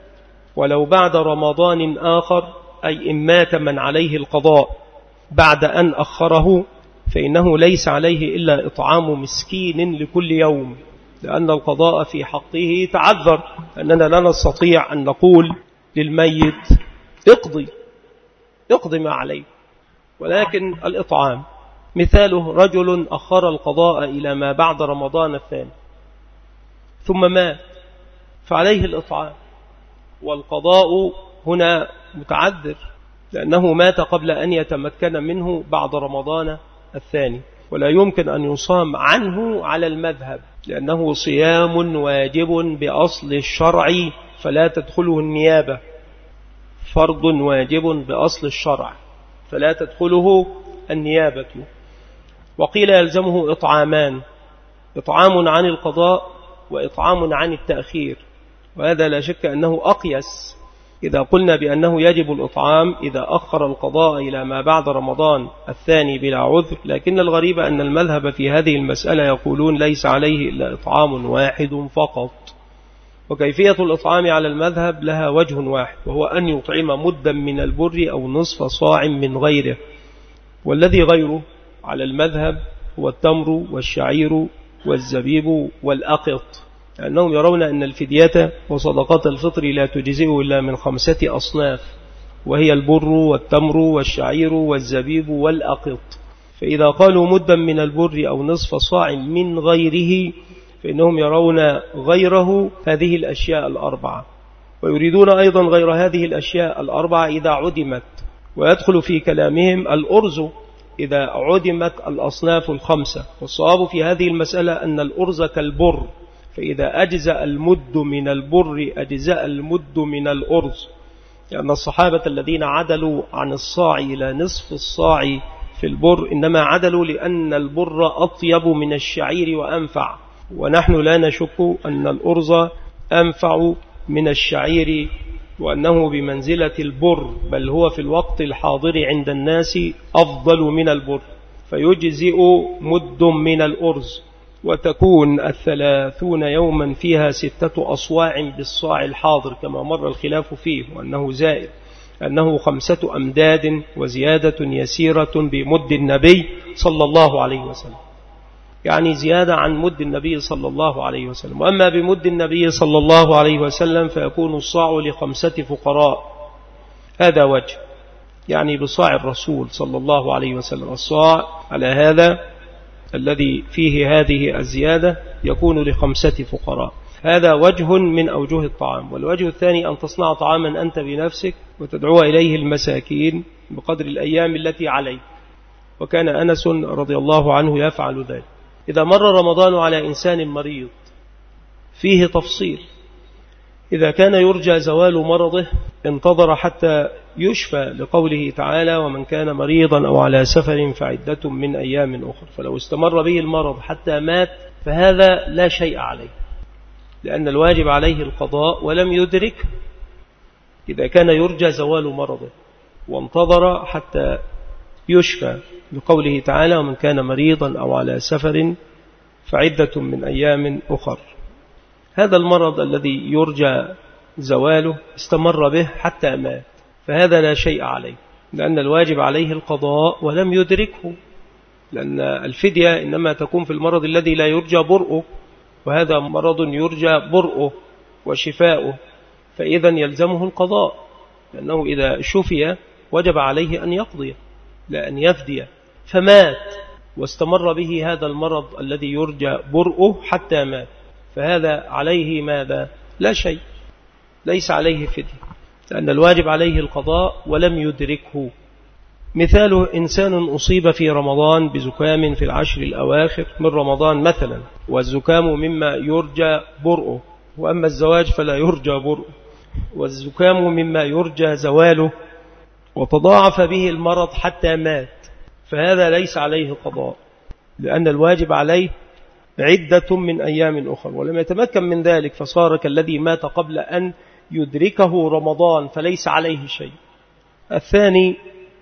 ولو بعد رمضان آخر، أي إن مات من عليه القضاء بعد أن أخره، فإنه ليس عليه إلا إطعام مسكين لكل يوم، لأن القضاء في حقه تعذر، أننا لا نستطيع أن نقول للميت اقضي ما عليه، ولكن الإطعام مثاله رجل أخر القضاء إلى ما بعد رمضان الثاني ثم مات، فعليه الإطعام، والقضاء هنا متعذر لأنه مات قبل أن يتمكن منه بعد رمضان الثاني، ولا يمكن أن يصام عنه على المذهب، لأنه صيام واجب بأصل الشرع فلا تدخله النيابة، فرض واجب بأصل الشرع فلا تدخله النيابة. وقيل يلزمه إطعامان: إطعام عن القضاء وإطعام عن التأخير، وهذا لا شك أنه أقيس إذا قلنا بأنه يجب الإطعام إذا أخر القضاء إلى ما بعد رمضان الثاني بلا عذر. لكن الغريب أن المذهب في هذه المسألة يقولون ليس عليه إلا إطعام واحد فقط. وكيفية الإطعام على المذهب لها وجه واحد، وهو أن يطعم مدا من البر أو نصف صاع من غيره، والذي غيره على المذهب هو التمر والشعير والزبيب والأقط، لأنهم يرون أن الفدية وصدقات الفطر لا تجزئ إلا من 5 أصناف، وهي البر والتمر والشعير والزبيب والأقط. فإذا قالوا مدا من البر أو نصف صاع من غيره فإنهم يرون غيره هذه الأشياء الأربعة، ويريدون أيضا غير هذه الأشياء الأربعة إذا عدمت. ويدخل في كلامهم الأرز إذا عدمت الأصناف الخمسة. والصواب في هذه المسألة أن الأرز كالبر، فإذا أجزأ المد من البر أجزأ المد من الأرز، لأن الصحابة الذين عدلوا عن الصاع إلى نصف الصاع في البر إنما عدلوا لأن البر أطيب من الشعير وأنفع، ونحن لا نشك أن الأرز أنفع من الشعير وأنه بمنزلة البر، بل هو في الوقت الحاضر عند الناس أفضل من البر، فيجزئ مد من الأرز، وتكون 30 يوما فيها 6 أصواع بالصاع الحاضر كما مر الخلاف فيه، وأنه زائد، أنه 5 أمداد وزيادة يسيرة بمد النبي صلى الله عليه وسلم، يعني زيادة عن مد النبي صلى الله عليه وسلم. وأما بمد النبي صلى الله عليه وسلم فيكون الصاع ل5 فقراء، هذا وجه، يعني بصاع الرسول صلى الله عليه وسلم. الصاع على هذا الذي فيه هذه الزيادة يكون ل5 فقراء، هذا وجه من أوجه الطعام. والوجه الثاني أن تصنع طعاما أنت بنفسك وتدعو إليه المساكين بقدر الأيام التي عليك، وكان أنس رضي الله عنه يفعل ذلك. إذا مر رمضان على إنسان مريض فيه تفصيل، إذا كان يرجى زوال مرضه انتظر حتى يشفى، لقوله تعالى ومن كان مريضا أو على سفر فعدة من أيام أخر، فلو استمر به المرض حتى مات فهذا لا شيء عليه، لأن الواجب عليه القضاء ولم يدرك. إذا كان يرجى زوال مرضه وانتظر حتى يشفى، لقوله تعالى ومن كان مريضا أو على سفر فعدة من أيام أخر، هذا المرض الذي يرجى زواله استمر به حتى مات، فهذا لا شيء عليه، لأن الواجب عليه القضاء ولم يدركه، لأن الفدية إنما تكون في المرض الذي لا يرجى برؤه، وهذا مرض يرجى برؤه وشفاؤه، فإذا يلزمه القضاء، لأنه إذا شفي وجب عليه أن يقضي لا أن يفدي، فمات واستمر به هذا المرض الذي يرجى برؤه حتى مات، فهذا عليه ماذا؟ لا شيء، ليس عليه فدية، لأن الواجب عليه القضاء ولم يدركه. مثاله إنسان أصيب في رمضان بزكام في العشر الأواخر من رمضان مثلا، والزكام مما يرجى برؤه، وأما الزواج فلا يرجى برؤه، والزكام مما يرجى زواله، وتضاعف به المرض حتى مات، فهذا ليس عليه قضاء، لأن الواجب عليه عدة من أيام أخرى، ولم يتمكن من ذلك فصار كالذي مات قبل أن يدركه رمضان فليس عليه شيء. الثاني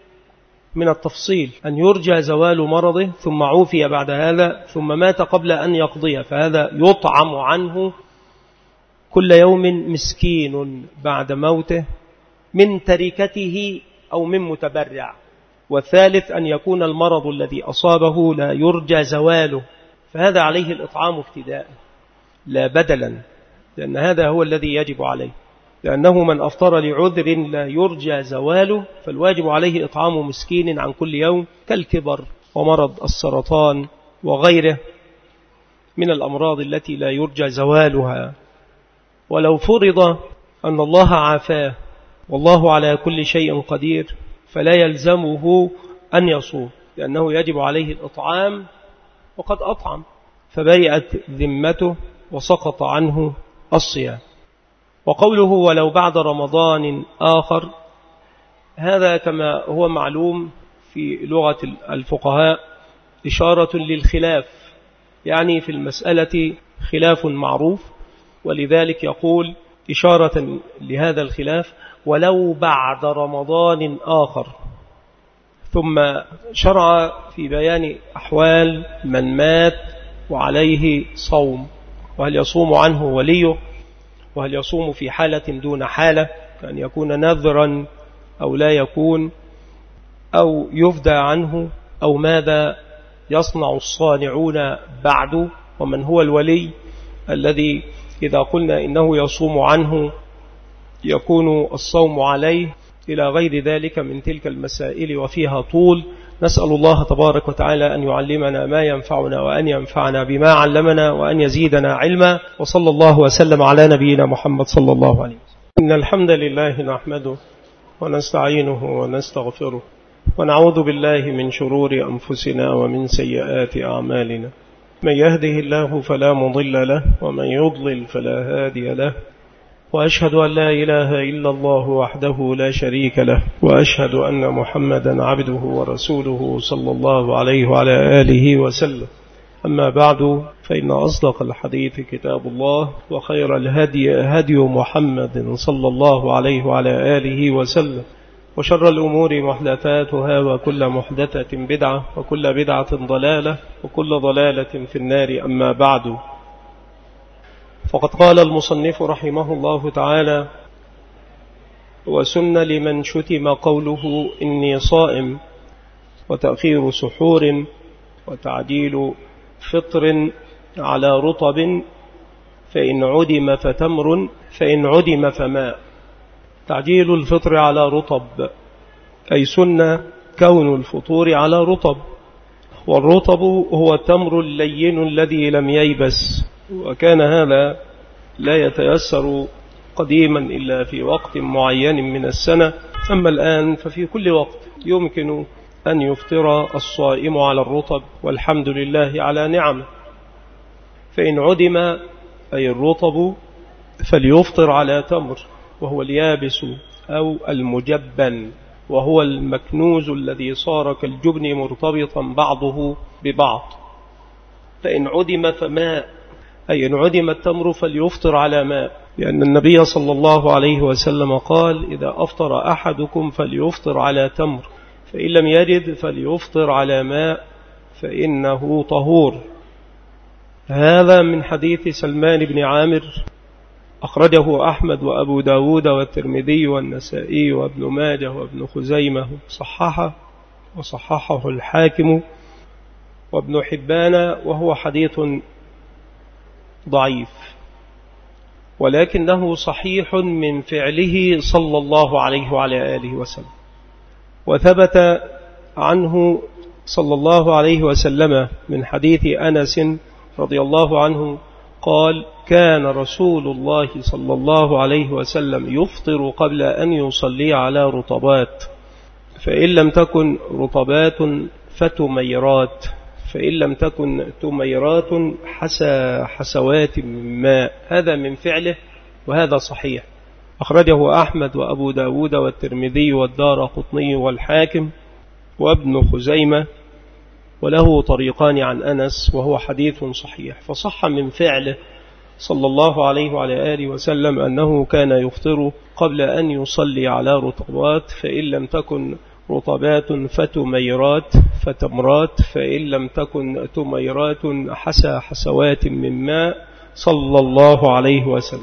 من التفصيل أن يرجى زوال مرضه ثم عوفي بعد هذا ثم مات قبل أن يقضي، فهذا يطعم عنه كل يوم مسكين بعد موته من تركته أو من متبرع. والثالث أن يكون المرض الذي أصابه لا يرجى زواله، فهذا عليه الإطعام ابتداء لا بدلا، لأن هذا هو الذي يجب عليه، لأنه من أفطر لعذر لا يرجى زواله فالواجب عليه إطعام مسكين عن كل يوم، كالكبر ومرض السرطان وغيره من الأمراض التي لا يرجى زوالها. ولو فرض أن الله عافاه والله على كل شيء قدير فلا يلزمه أن يصوم، لأنه يجب عليه الإطعام وقد أطعم، فبرئت ذمته وسقط عنه الصيام. وقوله ولو بعد رمضان آخر، هذا كما هو معلوم في لغة الفقهاء إشارة للخلاف، يعني في المسألة خلاف معروف، ولذلك يقول إشارة لهذا الخلاف ولو بعد رمضان آخر. ثم شرع في بيان أحوال من مات وعليه صوم، وهل يصوم عنه وليه، وهل يصوم في حالة دون حالة، كأن يكون نذرا أو لا يكون، أو يفدى عنه، أو ماذا يصنع الصانعون بعد، ومن هو الولي الذي إذا قلنا إنه يصوم عنه يكون الصوم عليه، إلى غير ذلك من تلك المسائل وفيها طول. نسأل الله تبارك وتعالى أن يعلمنا ما ينفعنا وأن ينفعنا بما علمنا وأن يزيدنا علما، وصلى الله وسلم على نبينا محمد صلى الله عليه وسلم. إن الحمد لله نحمده ونستعينه ونستغفره ونعوذ بالله من شرور أنفسنا ومن سيئات أعمالنا. من يهده الله فلا مضل له ومن يضلل فلا هادي له، وأشهد أن لا إله إلا الله وحده لا شريك له، وأشهد أن محمدا عبده ورسوله صلى الله عليه وعلى آله وسلم. أما بعد، فإن أصدق الحديث كتاب الله، وخير الهدي هدي محمد صلى الله عليه وعلى آله وسلم، وشر الأمور محدثاتها، وكل محدثة بدعة، وكل بدعة ضلالة، وكل ضلالة في النار. أما بعد، فقد قال المصنف رحمه الله تعالى: وسن لمن شتم قوله إني صائم، وتأخير سحور، وتعديل فطر على رطب، فإن عدم فتمر، فإن عدم فماء. تعجيل الفطر على رطب، أي سنة كون الفطور على رطب، والرطب هو التمر اللين الذي لم ييبس، وكان هذا لا يتيسر قديما إلا في وقت معين من السنة، أما الآن ففي كل وقت يمكن أن يفطر الصائم على الرطب، والحمد لله على نعمه. فإن عدم أي الرطب فليفطر على تمر، وهو اليابس أو المجبن، وهو المكنوز الذي صار كالجبن مرتبطا بعضه ببعض. فإن عدم فماء، أي إن عدم التمر فليفطر على ماء، لأن النبي صلى الله عليه وسلم قال: إذا أفطر أحدكم فليفطر على تمر، فإن لم يجد فليفطر على ماء فإنه طهور. هذا من حديث سلمان بن عامر، أخرجه أحمد وأبو داود والترمذي والنسائي وابن ماجه وابن خزيمة، وصححه الحاكم وابن حبان، وهو حديث ضعيف، ولكنه صحيح من فعله صلى الله عليه وعلى آله وسلم. وثبت عنه صلى الله عليه وسلم من حديث أنس رضي الله عنه قال: كان رسول الله صلى الله عليه وسلم يفطر قبل أن يصلي على رطبات، فإن لم تكن رطبات فتميرات، فإن لم تكن تميرات حسوات من ماء. هذا من فعله، وهذا صحيح. أخرجه أحمد وأبو داود والترمذي والدارقطني والحاكم وابن خزيمة، وله طريقان عن أنس، وهو حديث صحيح. فصح من فعله صلى الله عليه وعلى آله وسلم أنه كان يفطر قبل أن يصلي على رطبات، فإن لم تكن رطبات فتميرات فتمرات، فإن لم تكن تميرات حسوات من ماء، صلى الله عليه وسلم.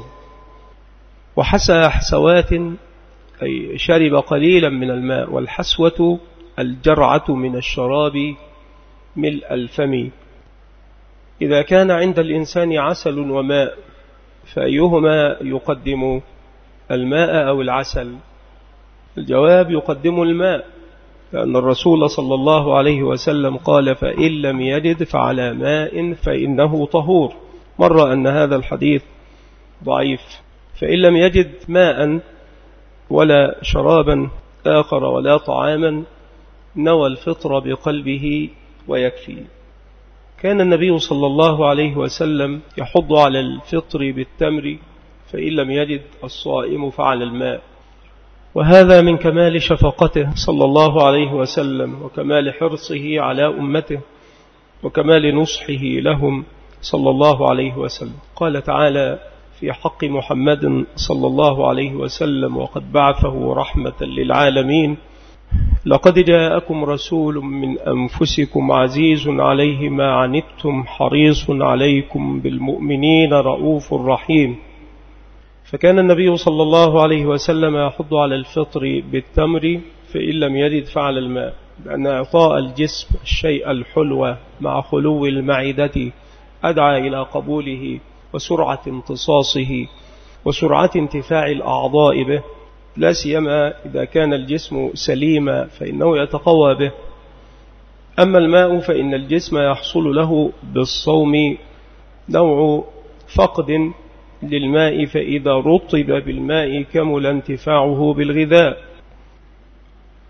وحسى حسوات أي شرب قليلا من الماء، والحسوة الجرعة من الشراب ملء الفم. إذا كان عند الإنسان عسل وماء، فأيهما يقدم، الماء أو العسل؟ الجواب: يقدم الماء، لأن الرسول صلى الله عليه وسلم قال: فإن لم يجد فعلى ماء فإنه طهور. مر أن هذا الحديث ضعيف. فإن لم يجد ماء ولا شرابا آخر ولا طعاما، نوى الفطر بقلبه ويكفي. كان النبي صلى الله عليه وسلم يحض على الفطر بالتمر، فإن لم يجد الصائم فعلى الماء. وهذا من كمال شفقته صلى الله عليه وسلم، وكمال حرصه على أمته، وكمال نصحه لهم صلى الله عليه وسلم. قال تعالى في حق محمد صلى الله عليه وسلم، وقد بعثه رحمة للعالمين: لقد جاءكم رسول من أنفسكم عزيز عليه ما عنتم حريص عليكم بالمؤمنين رؤوف رحيم. فكان النبي صلى الله عليه وسلم يحض على الفطر بالتمر، فإن لم يجد فعلى الماء، لأن إعطاء الجسم الشيء الحلو مع خلو المعدة أدعى إلى قبوله وسرعة امتصاصه وسرعة انتفاع الأعضاء به، لا سيما إذا كان الجسم سليما فإنه يتقوى به. أما الماء فإن الجسم يحصل له بالصوم نوع فقد للماء، فإذا رطب بالماء كمل انتفاعه بالغذاء.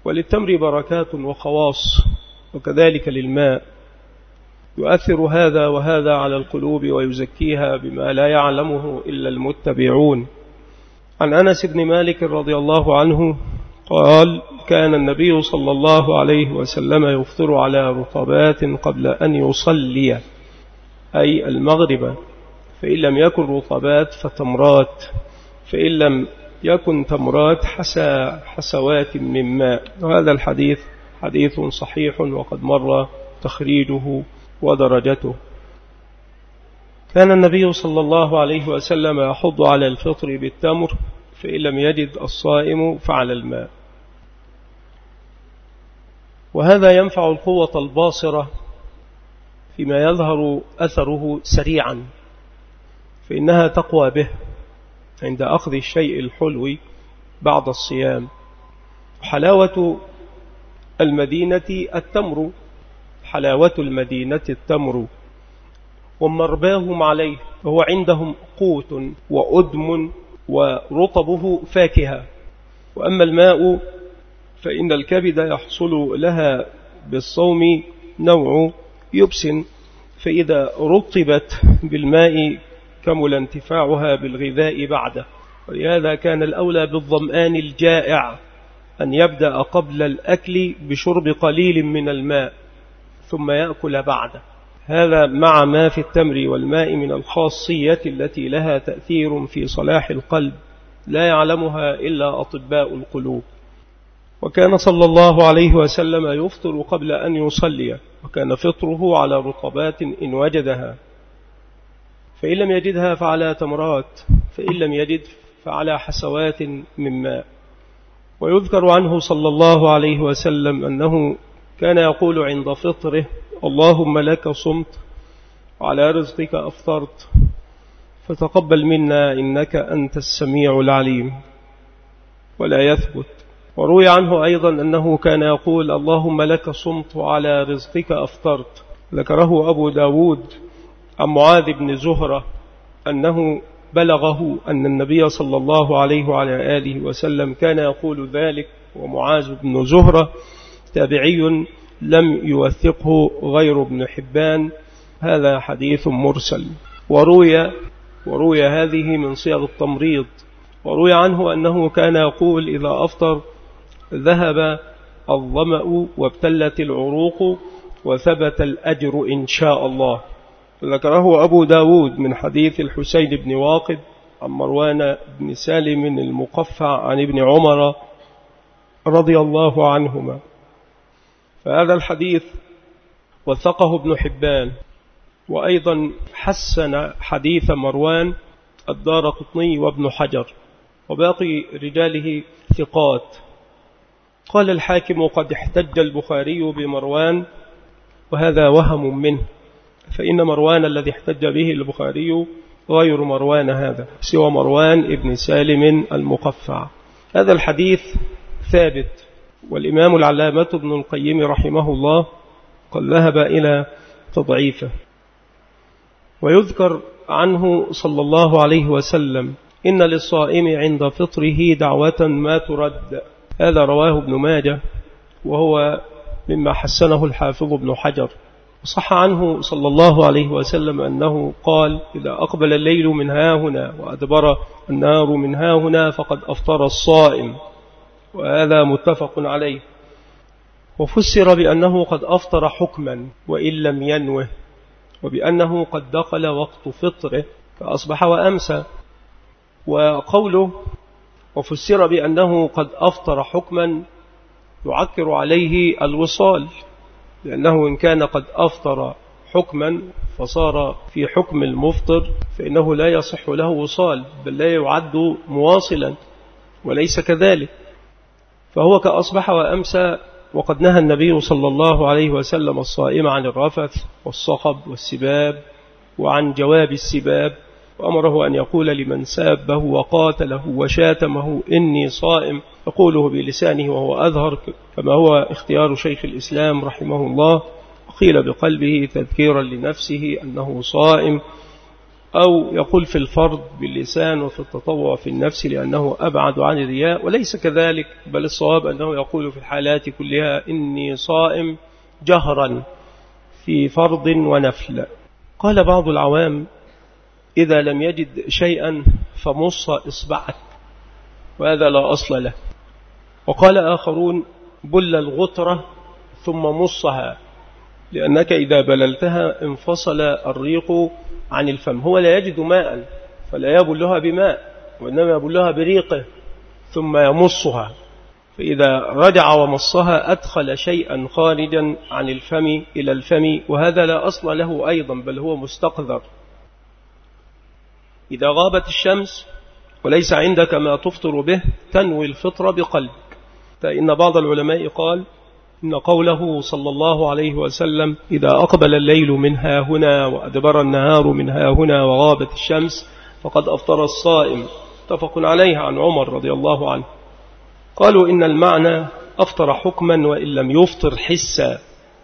وللتمر بركات وخواص، وكذلك للماء، يؤثر هذا وهذا على القلوب ويزكيها بما لا يعلمه إلا المتبعون. عن أنس بن مالك رضي الله عنه قال: كان النبي صلى الله عليه وسلم يفطر على رطبات قبل أن يصلي، أي المغرب، فإن لم يكن رطبات فتمرات، فإن لم يكن تمرات حسوات من ماء. وهذا الحديث حديث صحيح وقد مر تخريجه ودرجته. كان النبي صلى الله عليه وسلم يحض على الفطر بالتمر، فإن لم يجد الصائم فعلى الماء. وهذا ينفع القوة الباصرة فيما يظهر أثره سريعا، فإنها تقوى به عند أخذ الشيء الحلو بعد الصيام. حلاوة المدينة التمر، حلاوة المدينة التمر، ومرباهم عليه، فهو عندهم قوت وأدم ورطبه فاكهة. وأما الماء فإن الكبد يحصل لها بالصوم نوع يبس، فإذا رطبت بالماء كمل انتفاعها بالغذاء بعده. ولهذا كان الأولى بالظمآن الجائع أن يبدأ قبل الأكل بشرب قليل من الماء ثم يأكل بعده. هذا مع ما في التمر والماء من الخاصية التي لها تأثير في صلاح القلب لا يعلمها إلا أطباء القلوب. وكان صلى الله عليه وسلم يفطر قبل أن يصلي، وكان فطره على رطبات إن وجدها، فإن لم يجدها فعلى تمرات، فإن لم يجد فعلى حسوات من ماء. ويذكر عنه صلى الله عليه وسلم أنه كان يقول عند فطره: اللهم لك صمت وعلى رزقك أفطرت فتقبل منا إنك أنت السميع العليم. ولا يثبت. وروي عنه أيضا أنه كان يقول: اللهم لك صمت وعلى رزقك أفطرت. ذكره أبو داود عن معاذ بن زهرة أنه بلغه أن النبي صلى الله عليه وعلى آله وسلم كان يقول ذلك، ومعاذ بن زهرة تابعي لم يوثقه غير ابن حبان. هذا حديث مرسل. وروي هذه من صيغ التمريض. وروي عنه أنه كان يقول: إذا أفطر ذهب الظمأ وابتلت العروق وثبت الأجر إن شاء الله. ذكره أبو داود من حديث الحسين بن واقد عن مروان بن سالم المقفع عن ابن عمر رضي الله عنهما. فهذا الحديث وثقه ابن حبان. وأيضا حسن حديث مروان الدارقطني وابن حجر، وباقي رجاله ثقات. قال الحاكم: قد احتج البخاري بمروان، وهذا وهم منه، فإن مروان الذي احتج به البخاري غير مروان هذا، سوى مروان ابن سالم المقفع. هذا الحديث ثابت، والإمام العلامة ابن القيم رحمه الله قد ذهب إلى تضعيفه. ويذكر عنه صلى الله عليه وسلم: إن للصائم عند فطره دعوة ما ترد. هذا رواه ابن ماجه، وهو مما حسنه الحافظ ابن حجر. صح عنه صلى الله عليه وسلم أنه قال: إذا أقبل الليل من هاهنا وأدبر النار من هاهنا فقد أفطر الصائم. وهذا متفق عليه. وفسر بأنه قد أفطر حكما وإن لم ينوه، وبأنه قد دخل وقت فطره فأصبح وأمسى. وقوله وفسر بأنه قد أفطر حكما يعكر عليه الوصال، لأنه إن كان قد أفطر حكما فصار في حكم المفطر فإنه لا يصح له وصال، بل لا يعد مواصلا، وليس كذلك، فهو كأصبح وأمسى. وقد نهى النبي صلى الله عليه وسلم الصائم عن الرفث والصخب والسباب وعن جواب السباب، وأمره أن يقول لمن سابه وقاتله وشاتمه: إني صائم، يقوله بلسانه وهو أظهر، كما هو اختيار شيخ الإسلام رحمه الله، وقيل بقلبه تذكيرا لنفسه أنه صائم، أو يقول في الفرض باللسان وفي التطوع في النفس لأنه أبعد عن الرياء، وليس كذلك، بل الصواب أنه يقول في الحالات كلها إني صائم جهرا في فرض ونفل. قال بعض العوام إذا لم يجد شيئا فمص إصبعك، وهذا لا أصل له. وقال آخرون بل الغترة ثم مصها، لأنك إذا بللتها انفصل الريق عن الفم. هو لا يجد ماء فلا يبلها بماء، وإنما يبلها بريقه ثم يمصها، فإذا رجع ومصها أدخل شيئا خارجا عن الفم إلى الفم، وهذا لا أصل له أيضا، بل هو مستقذر. إذا غابت الشمس وليس عندك ما تفطر به تنوي الفطر بقلبك. فإن بعض العلماء قال إن قوله صلى الله عليه وسلم إذا أقبل الليل من ها هنا وأدبر النهار من ها هنا وغابت الشمس فقد أفطر الصائم، اتفق عليها عن عمر رضي الله عنه. قالوا إن المعنى أفطر حكما وإن لم يفطر حسا،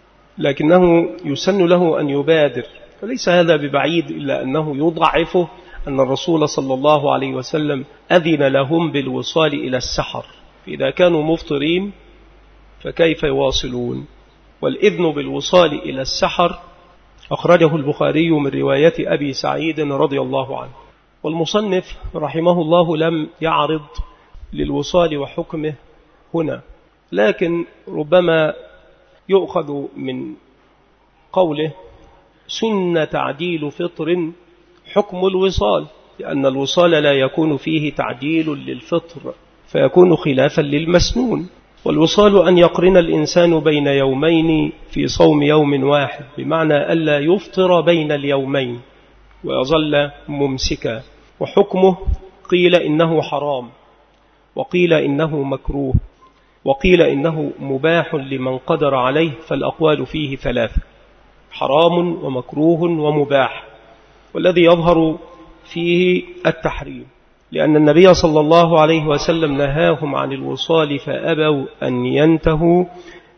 لكنه يسن له أن يبادر، فليس هذا ببعيد، إلا أنه يضعفه أن الرسول صلى الله عليه وسلم أذن لهم بالوصال إلى السحر، فإذا كانوا مفطرين فكيف يواصلون؟ والإذن بالوصال إلى السحر أخرجه البخاري من رواية أبي سعيد رضي الله عنه. والمصنف رحمه الله لم يعرض للوصال وحكمه هنا، لكن ربما يؤخذ من قوله سن تعديل فطر حكم الوصال، لأن الوصال لا يكون فيه تعديل للفطر فيكون خلافا للمسنون. والوصال أن يقرن الإنسان بين يومين في صوم يوم واحد، بمعنى ألا يفطر بين اليومين ويظل ممسكا. وحكمه قيل إنه حرام، وقيل إنه مكروه، وقيل إنه مباح لمن قدر عليه، فالأقوال فيه ثلاثة: حرام ومكروه ومباح، والذي يظهر فيه التحريم، لأن النبي صلى الله عليه وسلم نهاهم عن الوصال فأبوا أن ينتهوا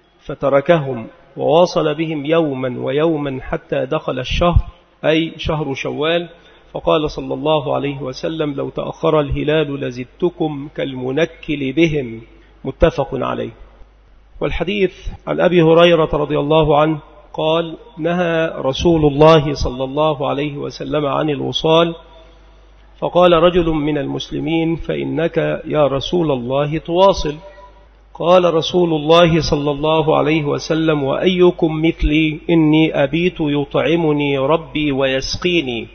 فتركهم، وواصل بهم يوما ويوما حتى دخل الشهر، أي شهر شوال، فقال صلى الله عليه وسلم لو تأخر الهلال لزدتكم كالمنكل بهم، متفق عليه. والحديث عن أبي هريرة رضي الله عنه قال نهى رسول الله صلى الله عليه وسلم عن الوصال، فقال رجل من المسلمين فإنك يا رسول الله تواصل. قال رسول الله صلى الله عليه وسلم وأيكم مثلي إني أبيت يطعمني ربي ويسقيني.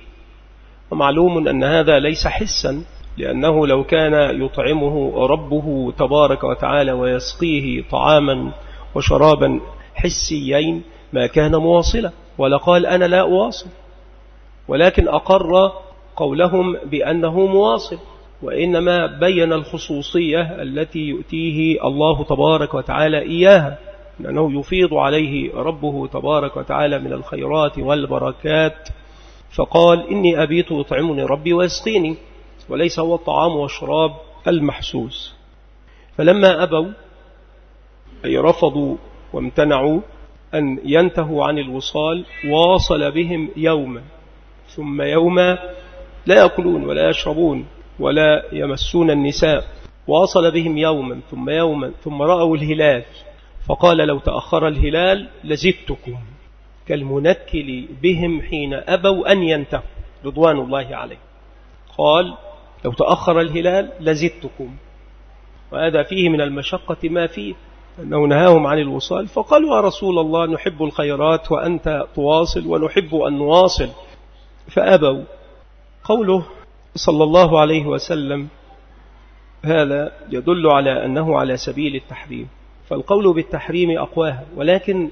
ومعلوم أن هذا ليس حسا، لأنه لو كان يطعمه ربه تبارك وتعالى ويسقيه طعاما وشرابا حسيين ما كان مواصلا، ولقال أنا لا أواصل، ولكن أقر قولهم بأنه مواصل، وإنما بين الخصوصية التي يؤتيه الله تبارك وتعالى إياها، لأنه يفيض عليه ربه تبارك وتعالى من الخيرات والبركات، فقال إني أبيت يطعمني ربي ويسقيني، وليس هو الطعام والشراب المحسوس. فلما أبوا أي رفضوا وامتنعوا أن ينتهوا عن الوصال واصل بهم يوما ثم يوما لا يأكلون ولا يشربون ولا يمسون النساء، واصل بهم يوما ثم يوما ثم رأوا الهلال، فقال لو تأخر الهلال لزدتكم كالمنكل بهم حين أبوا أن ينتهوا رضوان الله عليه. قال لو تأخر الهلال لزدتكم، وهذا فيه من المشقة ما فيه، أنه نهاهم عن الوصال، فقالوا يا رسول الله نحب الخيرات وأنت تواصل ونحب أن نواصل، فأبوا. قوله صلى الله عليه وسلم هذا يدل على أنه على سبيل التحريم، فالقول بالتحريم أقواها، ولكن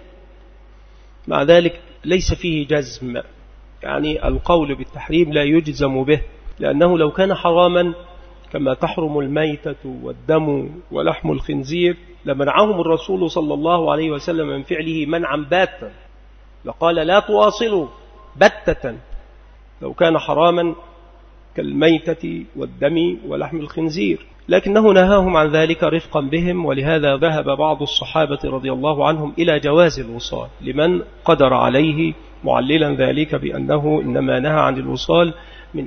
مع ذلك ليس فيه جزم، يعني القول بالتحريم لا يجزم به، لأنه لو كان حراما كما تحرم الميتة والدم ولحم الخنزير لمنعهم الرسول صلى الله عليه وسلم من فعله منعا باتا، لقال لا تواصلوا بتة لو كان حراما كالميتة والدم ولحم الخنزير، لكنه نهاهم عن ذلك رفقا بهم. ولهذا ذهب بعض الصحابة رضي الله عنهم إلى جواز الوصال لمن قدر عليه معللا ذلك بأنه إنما نهى عن الوصال من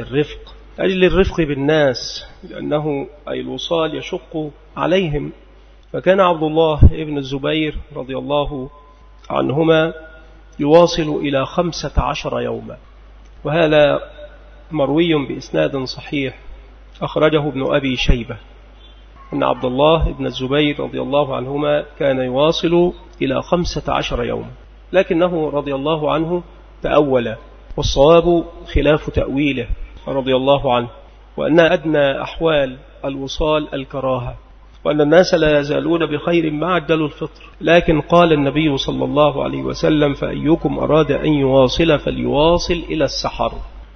أجل الرفق بالناس، لأنه أي الوصال يشق عليهم. فكان عبد الله ابن الزبير رضي الله عنهما يواصل إلى 15 يوما، وهذا مروي بإسناد صحيح أخرجه ابن أبي شيبة، أن عبد الله ابن الزبير رضي الله عنهما كان يواصل إلى 15 يوما، لكنه رضي الله عنه تأول، والصواب خلاف تأويله رضي الله عنه، وأن أدنى أحوال الوصال الكراهة، وأن الناس لا يزالون بخير ما عجلوا الفطر. لكن قال النبي صلى الله عليه وسلم: فأيكم أراد أن يواصل فليواصل إلى السحر،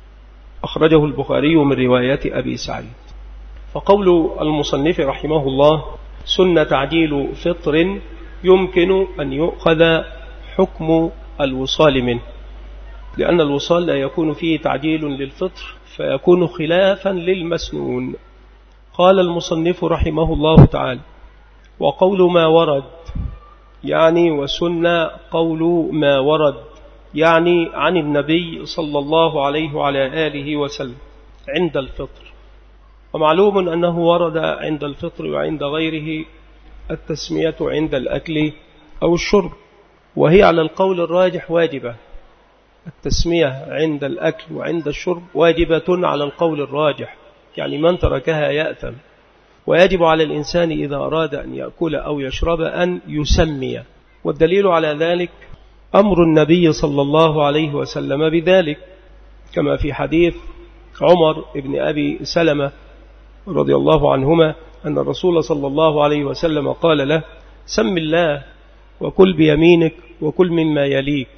أخرجه البخاري من رواية أبي سعيد. فقول المصنف رحمه الله: سنة تعجيل فطر يمكن أن يؤخذ حكم الوصال منه، لأن الوصال لا يكون فيه تعجيل للفطر فيكون خلافا للمسنون. قال المصنف رحمه الله تعالى: وقول ما ورد يعني وسنة قول ما ورد يعني عن النبي صلى الله عليه وعلى آله وسلم عند الفطر. ومعلوم أنه ورد عند الفطر وعند غيره التسمية عند الأكل أو الشرب، وهي على القول الراجح واجبة. التسمية عند الأكل وعند الشرب واجبة على القول الراجح، يعني من تركها يأثم. ويجب على الإنسان إذا أراد أن يأكل أو يشرب أن يسمي، والدليل على ذلك أمر النبي صلى الله عليه وسلم بذلك، كما في حديث عمر بن أبي سلمة رضي الله عنهما أن الرسول صلى الله عليه وسلم قال له: سم الله وكل بيمينك وكل مما يليك،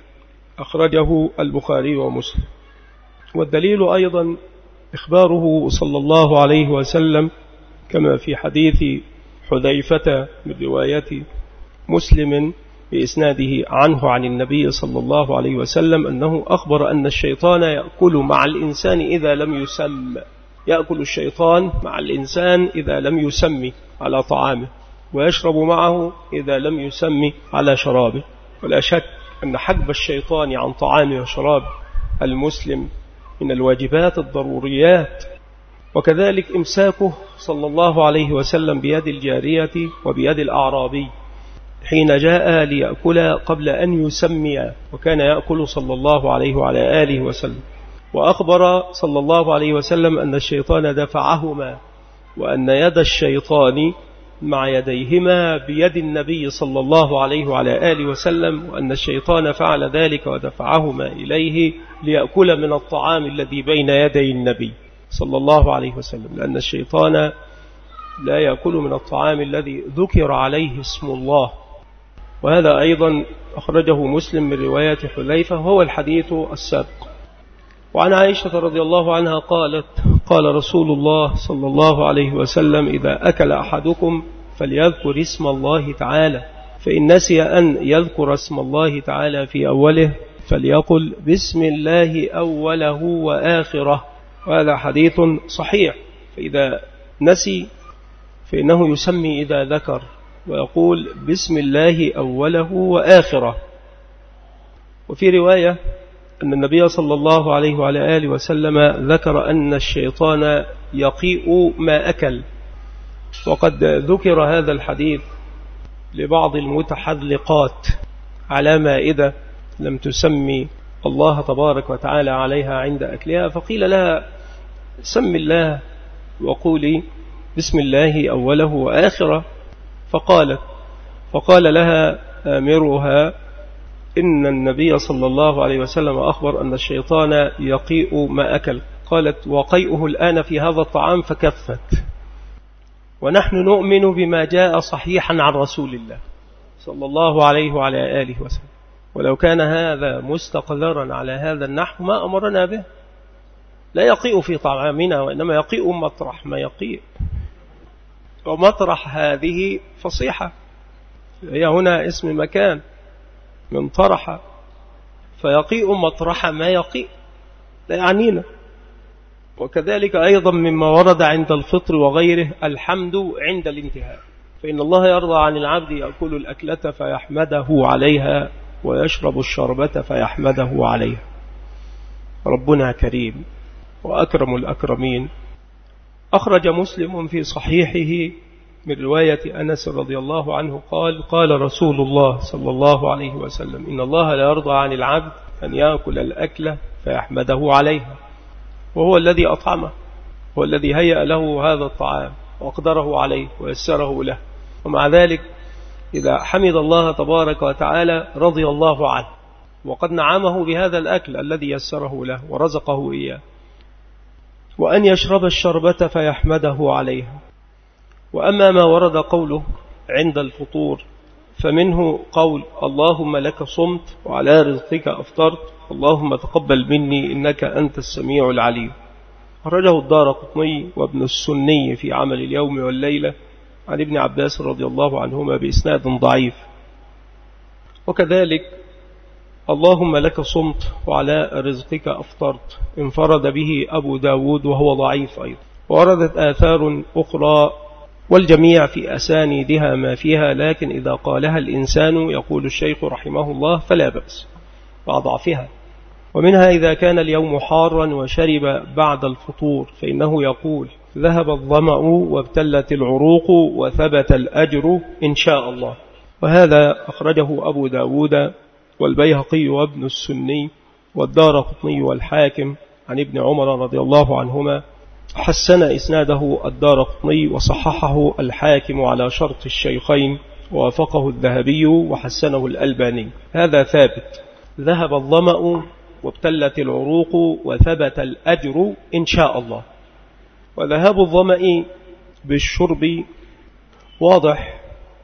أخرجه البخاري ومسلم. والدليل أيضا إخباره صلى الله عليه وسلم كما في حديث حذيفة من رواية مسلم بإسناده عنه عن النبي صلى الله عليه وسلم أنه أخبر أن الشيطان يأكل مع الإنسان إذا لم يسم، يأكل الشيطان مع الإنسان إذا لم يسمي على طعامه، ويشرب معه إذا لم يسمي على شرابه. ولا شك أن حجب الشيطان عن طعام وشراب المسلم من الواجبات الضروريات، وكذلك إمساكه صلى الله عليه وسلم بيد الجارية وبيد الأعرابي حين جاء ليأكل قبل أن يسمي، وكان يأكل صلى الله عليه وعلى آله وسلم. وأخبر صلى الله عليه وسلم أن الشيطان دفعهما، وأن يد الشيطان مع يديهما بيد النبي صلى الله عليه وعلى آله وسلم، وأن الشيطان فعل ذلك ودفعهما إليه ليأكل من الطعام الذي بين يدي النبي صلى الله عليه وسلم، لأن الشيطان لا يأكل من الطعام الذي ذكر عليه اسم الله. وهذا أيضا أخرجه مسلم من رواية حذيفة، وهو الحديث السابق. وعن عائشة رضي الله عنها قالت: قال رسول الله صلى الله عليه وسلم: إذا أكل أحدكم فليذكر اسم الله تعالى، فإن نسي أن يذكر اسم الله تعالى في أوله فليقل بسم الله أوله وآخره. وهذا حديث صحيح. فإذا نسي فإنه يسمي إذا ذكر ويقول بسم الله أوله وآخره. وفي رواية أن النبي صلى الله عليه وعلى آله وسلم ذكر أن الشيطان يقيء ما أكل، وقد ذكر هذا الحديث لبعض المتحذلقات على مائدة لم تسمي الله تبارك وتعالى عليها عند أكلها، فقيل لها: سم الله وقولي بسم الله أوله وآخره. فقال لها آمرها: إن النبي صلى الله عليه وسلم أخبر أن الشيطان يقيء ما أكل. قالت: وقيئه الآن في هذا الطعام، فكفت. ونحن نؤمن بما جاء صحيحا عن رسول الله صلى الله عليه وعلى آله وسلم، ولو كان هذا مستقذرا على هذا النحو ما أمرنا به. لا يقيء في طعامنا، وإنما يقيء مطرح ما يقيء، ومطرح هذه فصيحة، هي هنا اسم مكان من طرح، فيقيء مطرح ما يقيء، لا يعنينا. وكذلك أيضا مما ورد عند الفطر وغيره الحمد عند الانتهاء، فإن الله يرضى عن العبد يأكل الأكلة فيحمده عليها ويشرب الشربة فيحمده عليها. ربنا كريم وأكرم الأكرمين. أخرج مسلم في صحيحه من رواية أنس رضي الله عنه قال: قال رسول الله صلى الله عليه وسلم: إن الله لا يرضى عن العبد أن يأكل الأكلة فيحمده عليها، وهو الذي أطعمه، هو الذي هيأ له هذا الطعام وأقدره عليه ويسره له، ومع ذلك إذا حمد الله تبارك وتعالى رضي الله عنه، وقد نعمه بهذا الأكل الذي يسره له ورزقه إياه. وأن يشرب الشربة فيحمده عليها. وأما ما ورد قوله عند الفطور فمنه قول: اللهم لك صمت وعلى رزقك أفطرت، اللهم تقبل مني إنك أنت السميع العليم. أخرجه الدارقطني وابن السني في عمل اليوم والليلة عن ابن عباس رضي الله عنهما بإسناد ضعيف. وكذلك اللهم لك صمت وعلى رزقك أفطرت انفرد به أبو داود وهو ضعيف أيضا. وردت آثار أخرى والجميع في أسانيدها ما فيها، لكن إذا قالها الإنسان يقول الشيخ رحمه الله فلا بأس مع ضعفها. ومنها إذا كان اليوم حارا وشرب بعد الفطور فإنه يقول: ذهب الظمأ وابتلت العروق وثبت الأجر إن شاء الله. وهذا أخرجه أبو داود والبيهقي وابن السني والدارقطني والحاكم عن ابن عمر رضي الله عنهما. حسن إسناده الدارقطني وصححه الحاكم على شرط الشيخين ووافقه الذهبي وحسنه الألباني. هذا ثابت: ذهب الظمأ وابتلت العروق وثبت الأجر إن شاء الله. وذهاب الظمأ بالشرب واضح،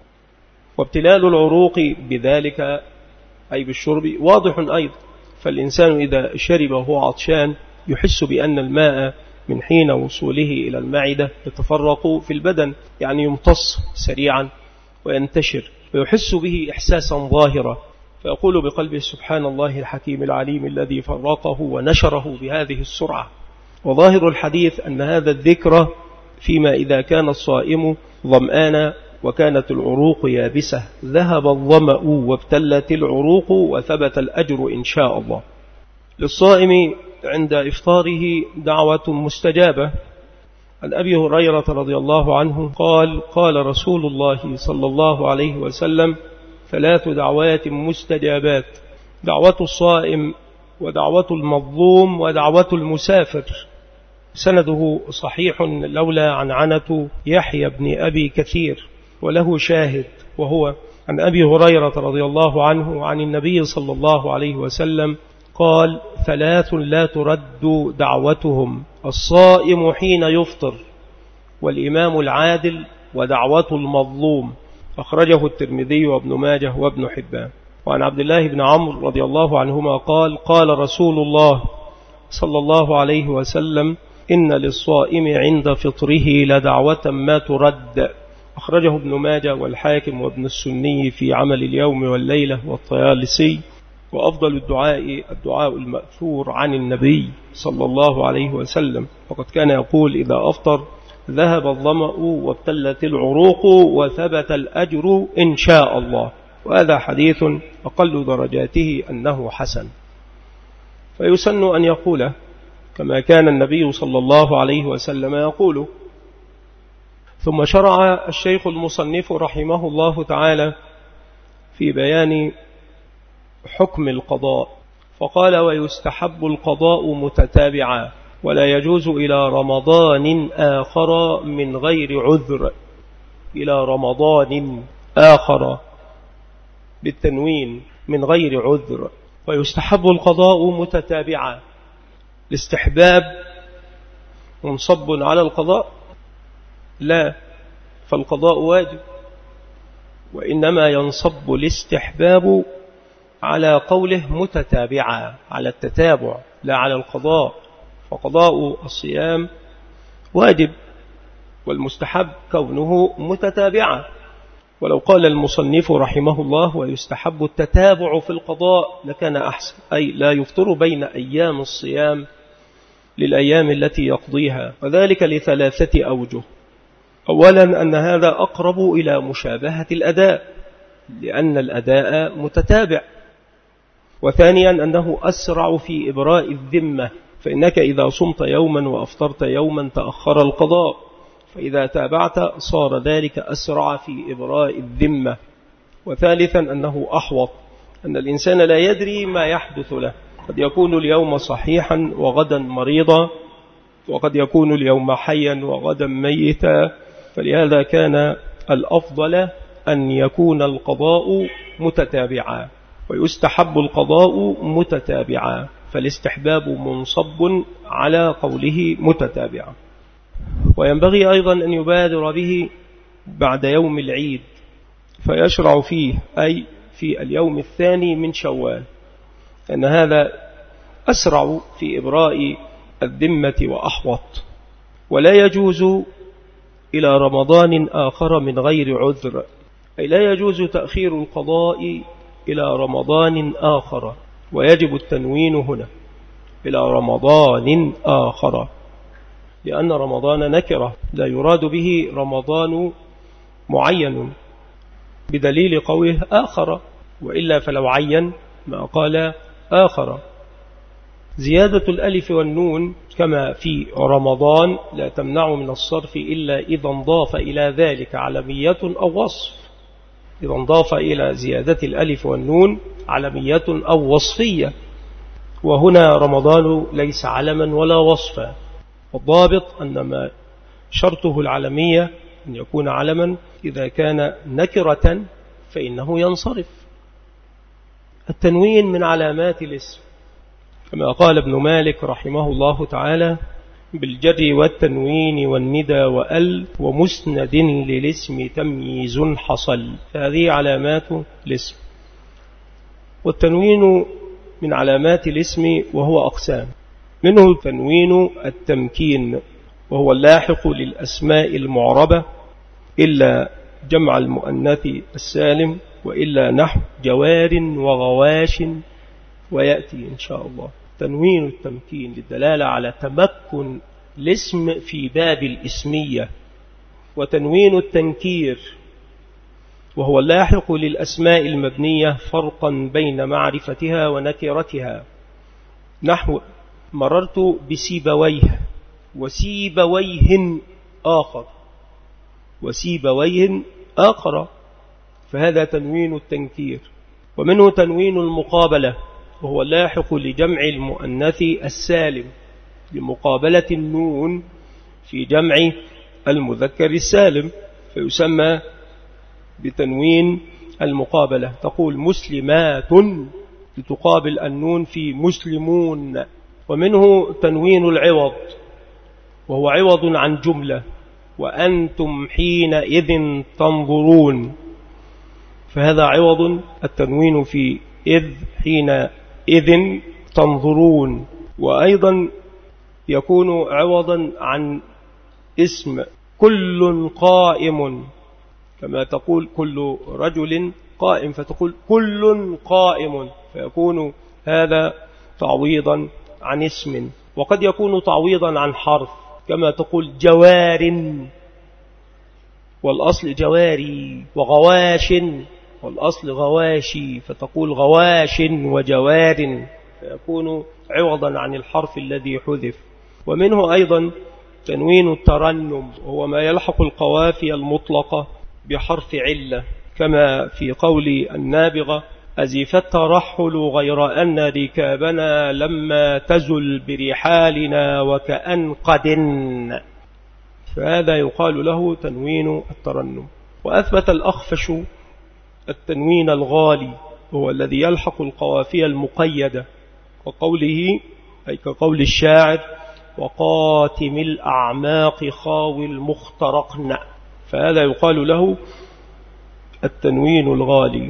وابتلال العروق بذلك أي بالشرب واضح أيضا. فالإنسان إذا شرب وهو عطشان يحس بأن الماء من حين وصوله إلى المعدة يتفرق في البدن، يعني يمتص سريعا وينتشر، ويحس به إحساسا ظاهرا، فيقول بقلبه: سبحان الله الحكيم العليم الذي فرقه ونشره بهذه السرعة. وظاهر الحديث أن هذا الذكر فيما إذا كان الصائم ظمآنا وكانت العروق يابسة: ذهب الظمأ وابتلت العروق وثبت الأجر إن شاء الله. للصائم عند إفطاره دعوة مستجابة. عن أبي هريرة رضي الله عنه قال: قال رسول الله صلى الله عليه وسلم: 3 دعوات مستجابات: دعوة الصائم ودعوة المظلوم ودعوة المسافر. سنده صحيح لولا عنعنة يحيى بن أبي كثير، وله شاهد، وهو عن أبي هريرة رضي الله عنه عن النبي صلى الله عليه وسلم قال: 3 لا ترد دعوتهم: الصائم حين يفطر، والإمام العادل، ودعوة المظلوم. أخرجه الترمذي وابن ماجه وابن حبان. وعن عبد الله بن عمرو رضي الله عنهما قال: قال رسول الله صلى الله عليه وسلم: إن للصائم عند فطره لدعوة ما ترد. أخرجه ابن ماجه والحاكم وابن السني في عمل اليوم والليلة والطيالسي. وأفضل الدعاء المأثور عن النبي صلى الله عليه وسلم، وقد كان يقول إذا أفطر: ذهب الظمأ وابتلت العروق وثبت الأجر إن شاء الله. وهذا حديث أقل درجاته أنه حسن، فيسن أن يقوله كما كان النبي صلى الله عليه وسلم يقول. ثم شرع الشيخ المصنف رحمه الله تعالى في بيان حكم القضاء، فقال: ويستحب القضاء متتابعا، ولا يجوز إلى رمضان آخر من غير عذر. إلى رمضان آخر بالتنوين من غير عذر. ويستحب القضاء متتابعا. الاستحباب منصب على القضاء؟ لا، فالقضاء واجب، وإنما ينصب الاستحباب على قوله متتابعا، على التتابع لا على القضاء. فقضاء الصيام واجب، والمستحب كونه متتابعا. ولو قال المصنف رحمه الله: ويستحب التتابع في القضاء، لكان أحسن، أي لا يفطر بين أيام الصيام للأيام التي يقضيها، وذلك ل3 أوجه. أولا أن هذا أقرب إلى مشابهة الأداء، لأن الأداء متتابع، وثانيا أنه أسرع في إبراء الذمة، فإنك إذا صمت يوما وأفطرت يوما تأخر القضاء، فإذا تابعت صار ذلك أسرع في إبراء الذمة. وثالثا أنه أحوط، أن الإنسان لا يدري ما يحدث له، قد يكون اليوم صحيحا وغدا مريضا، وقد يكون اليوم حيا وغدا ميتا، فلهذا كان الأفضل أن يكون القضاء متتابعا، ويستحب القضاء متتابعا، فالاستحباب منصب على قوله متتابعا. وينبغي أيضا أن يبادر به بعد يوم العيد، فيشرع فيه أي في اليوم الثاني من شوال، أن هذا أسرع في إبراء الذمة وأحوط. ولا يجوز إلى رمضان آخر من غير عذر، أي لا يجوز تأخير القضاء إلى رمضان آخر، ويجب التنوين هنا إلى رمضان آخر، لأن رمضان نكرة لا يراد به رمضان معين بدليل قوله آخر، وإلا فلو عين ما قال آخر. زيادة الألف والنون كما في رمضان لا تمنع من الصرف إلا إذا انضاف إلى ذلك علمية أو وصف، إذا انضاف إلى زيادة الألف والنون علمية أو وصفية، وهنا رمضان ليس علما ولا وصفا. الضابط أن ما شرطه العلمية أن يكون علما، إذا كان نكرة فإنه ينصرف. التنوين من علامات الاسم، كما قال ابن مالك رحمه الله تعالى: بالجر والتنوين والندى وأل ومسند للاسم تمييز حصل. فهذه علامات الاسم. والتنوين من علامات الاسم وهو أقسام، منه تنوين التمكين، وهو اللاحق للأسماء المعربة إلا جمع المؤنث السالم، وإلا نحو جوار وغواش، ويأتي إن شاء الله. تنوين التمكين للدلالة على تمكن الاسم في باب الاسمية. وتنوين التنكير وهو اللاحق للأسماء المبنية فرقا بين معرفتها ونكرتها، نحو مررت بسيبويه وسيبويه آخر وسيبويه آخر، فهذا تنوين التنكير. ومنه تنوين المقابلة وهو اللاحق لجمع المؤنث السالم لمقابلة النون في جمع المذكر السالم، فيسمى بتنوين المقابلة. تقول مسلمات لتقابل النون في مسلمون. ومنه تنوين العوض وهو عوض عن جملة، وأنتم حينئذ تنظرون، فهذا عوض التنوين في إذ حينئذ تنظرون. وأيضا يكون عوضا عن اسم كل قائم، كما تقول كل رجل قائم فتقول كل قائم، فيكون هذا تعويضا عن اسم. وقد يكون تعويضا عن حرف، كما تقول جوار والأصل جواري، وغواش والأصل غواشي، فتقول غواش وجوار، فيكون عوضا عن الحرف الذي حذف. ومنه أيضا تنوين الترنم وهو ما يلحق القوافي المطلقة بحرف علة، كما في قول النابغة: أزف الترحل غير أن ركابنا لما تزل برحالنا وكأن قدن، فهذا يقال له تنوين الترنم. وأثبت الأخفش التنوين الغالي هو الذي يلحق القوافي المقيدة، وقوله أي كقول الشاعر: وقاتم الأعماق خاوي المخترقن، فهذا يقال له التنوين الغالي.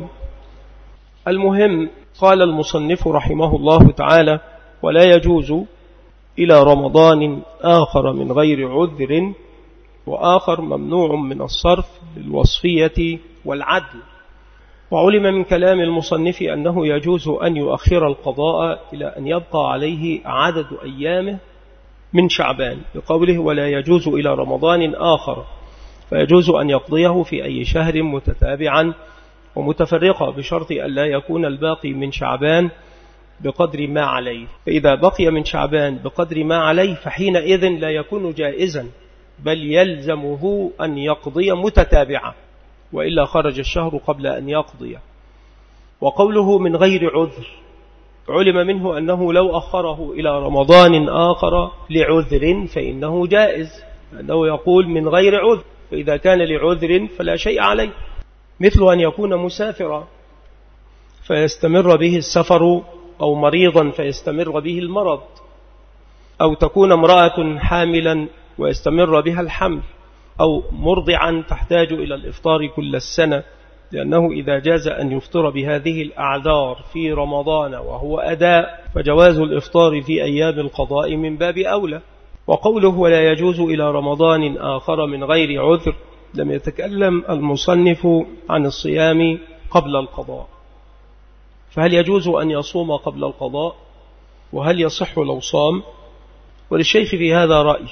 المهم، قال المصنف رحمه الله تعالى: ولا يجوز إلى رمضان آخر من غير عذر، وآخر ممنوع من الصرف للوصفية والعدل. وعلم من كلام المصنف أنه يجوز أن يؤخر القضاء إلى أن يبقى عليه عدد أيامه من شعبان، بقوله: ولا يجوز إلى رمضان آخر، فيجوز أن يقضيه في أي شهر متتابعا ومتفرقا، بشرط أن لا يكون الباقي من شعبان بقدر ما عليه، فإذا بقي من شعبان بقدر ما عليه فحينئذ لا يكون جائزا، بل يلزمه أن يقضي متتابعة، وإلا خرج الشهر قبل أن يقضي. وقوله من غير عذر علم منه أنه لو أخره إلى رمضان آخر لعذر فإنه جائز، لأنه يقول من غير عذر، فإذا كان لعذر فلا شيء عليه، مثل أن يكون مسافرا فيستمر به السفر، أو مريضا فيستمر به المرض، أو تكون امرأة حاملا ويستمر بها الحمل، أو مرضعا تحتاج إلى الإفطار كل السنة، لأنه إذا جاز أن يفطر بهذه الأعذار في رمضان وهو أداء فجواز الإفطار في أيام القضاء من باب أولى. وقوله ولا يجوز إلى رمضان آخر من غير عذر، لم يتكلم المصنف عن الصيام قبل القضاء، فهل يجوز أن يصوم قبل القضاء؟ وهل يصح لو صام؟ وللشيخ في هذا رأي.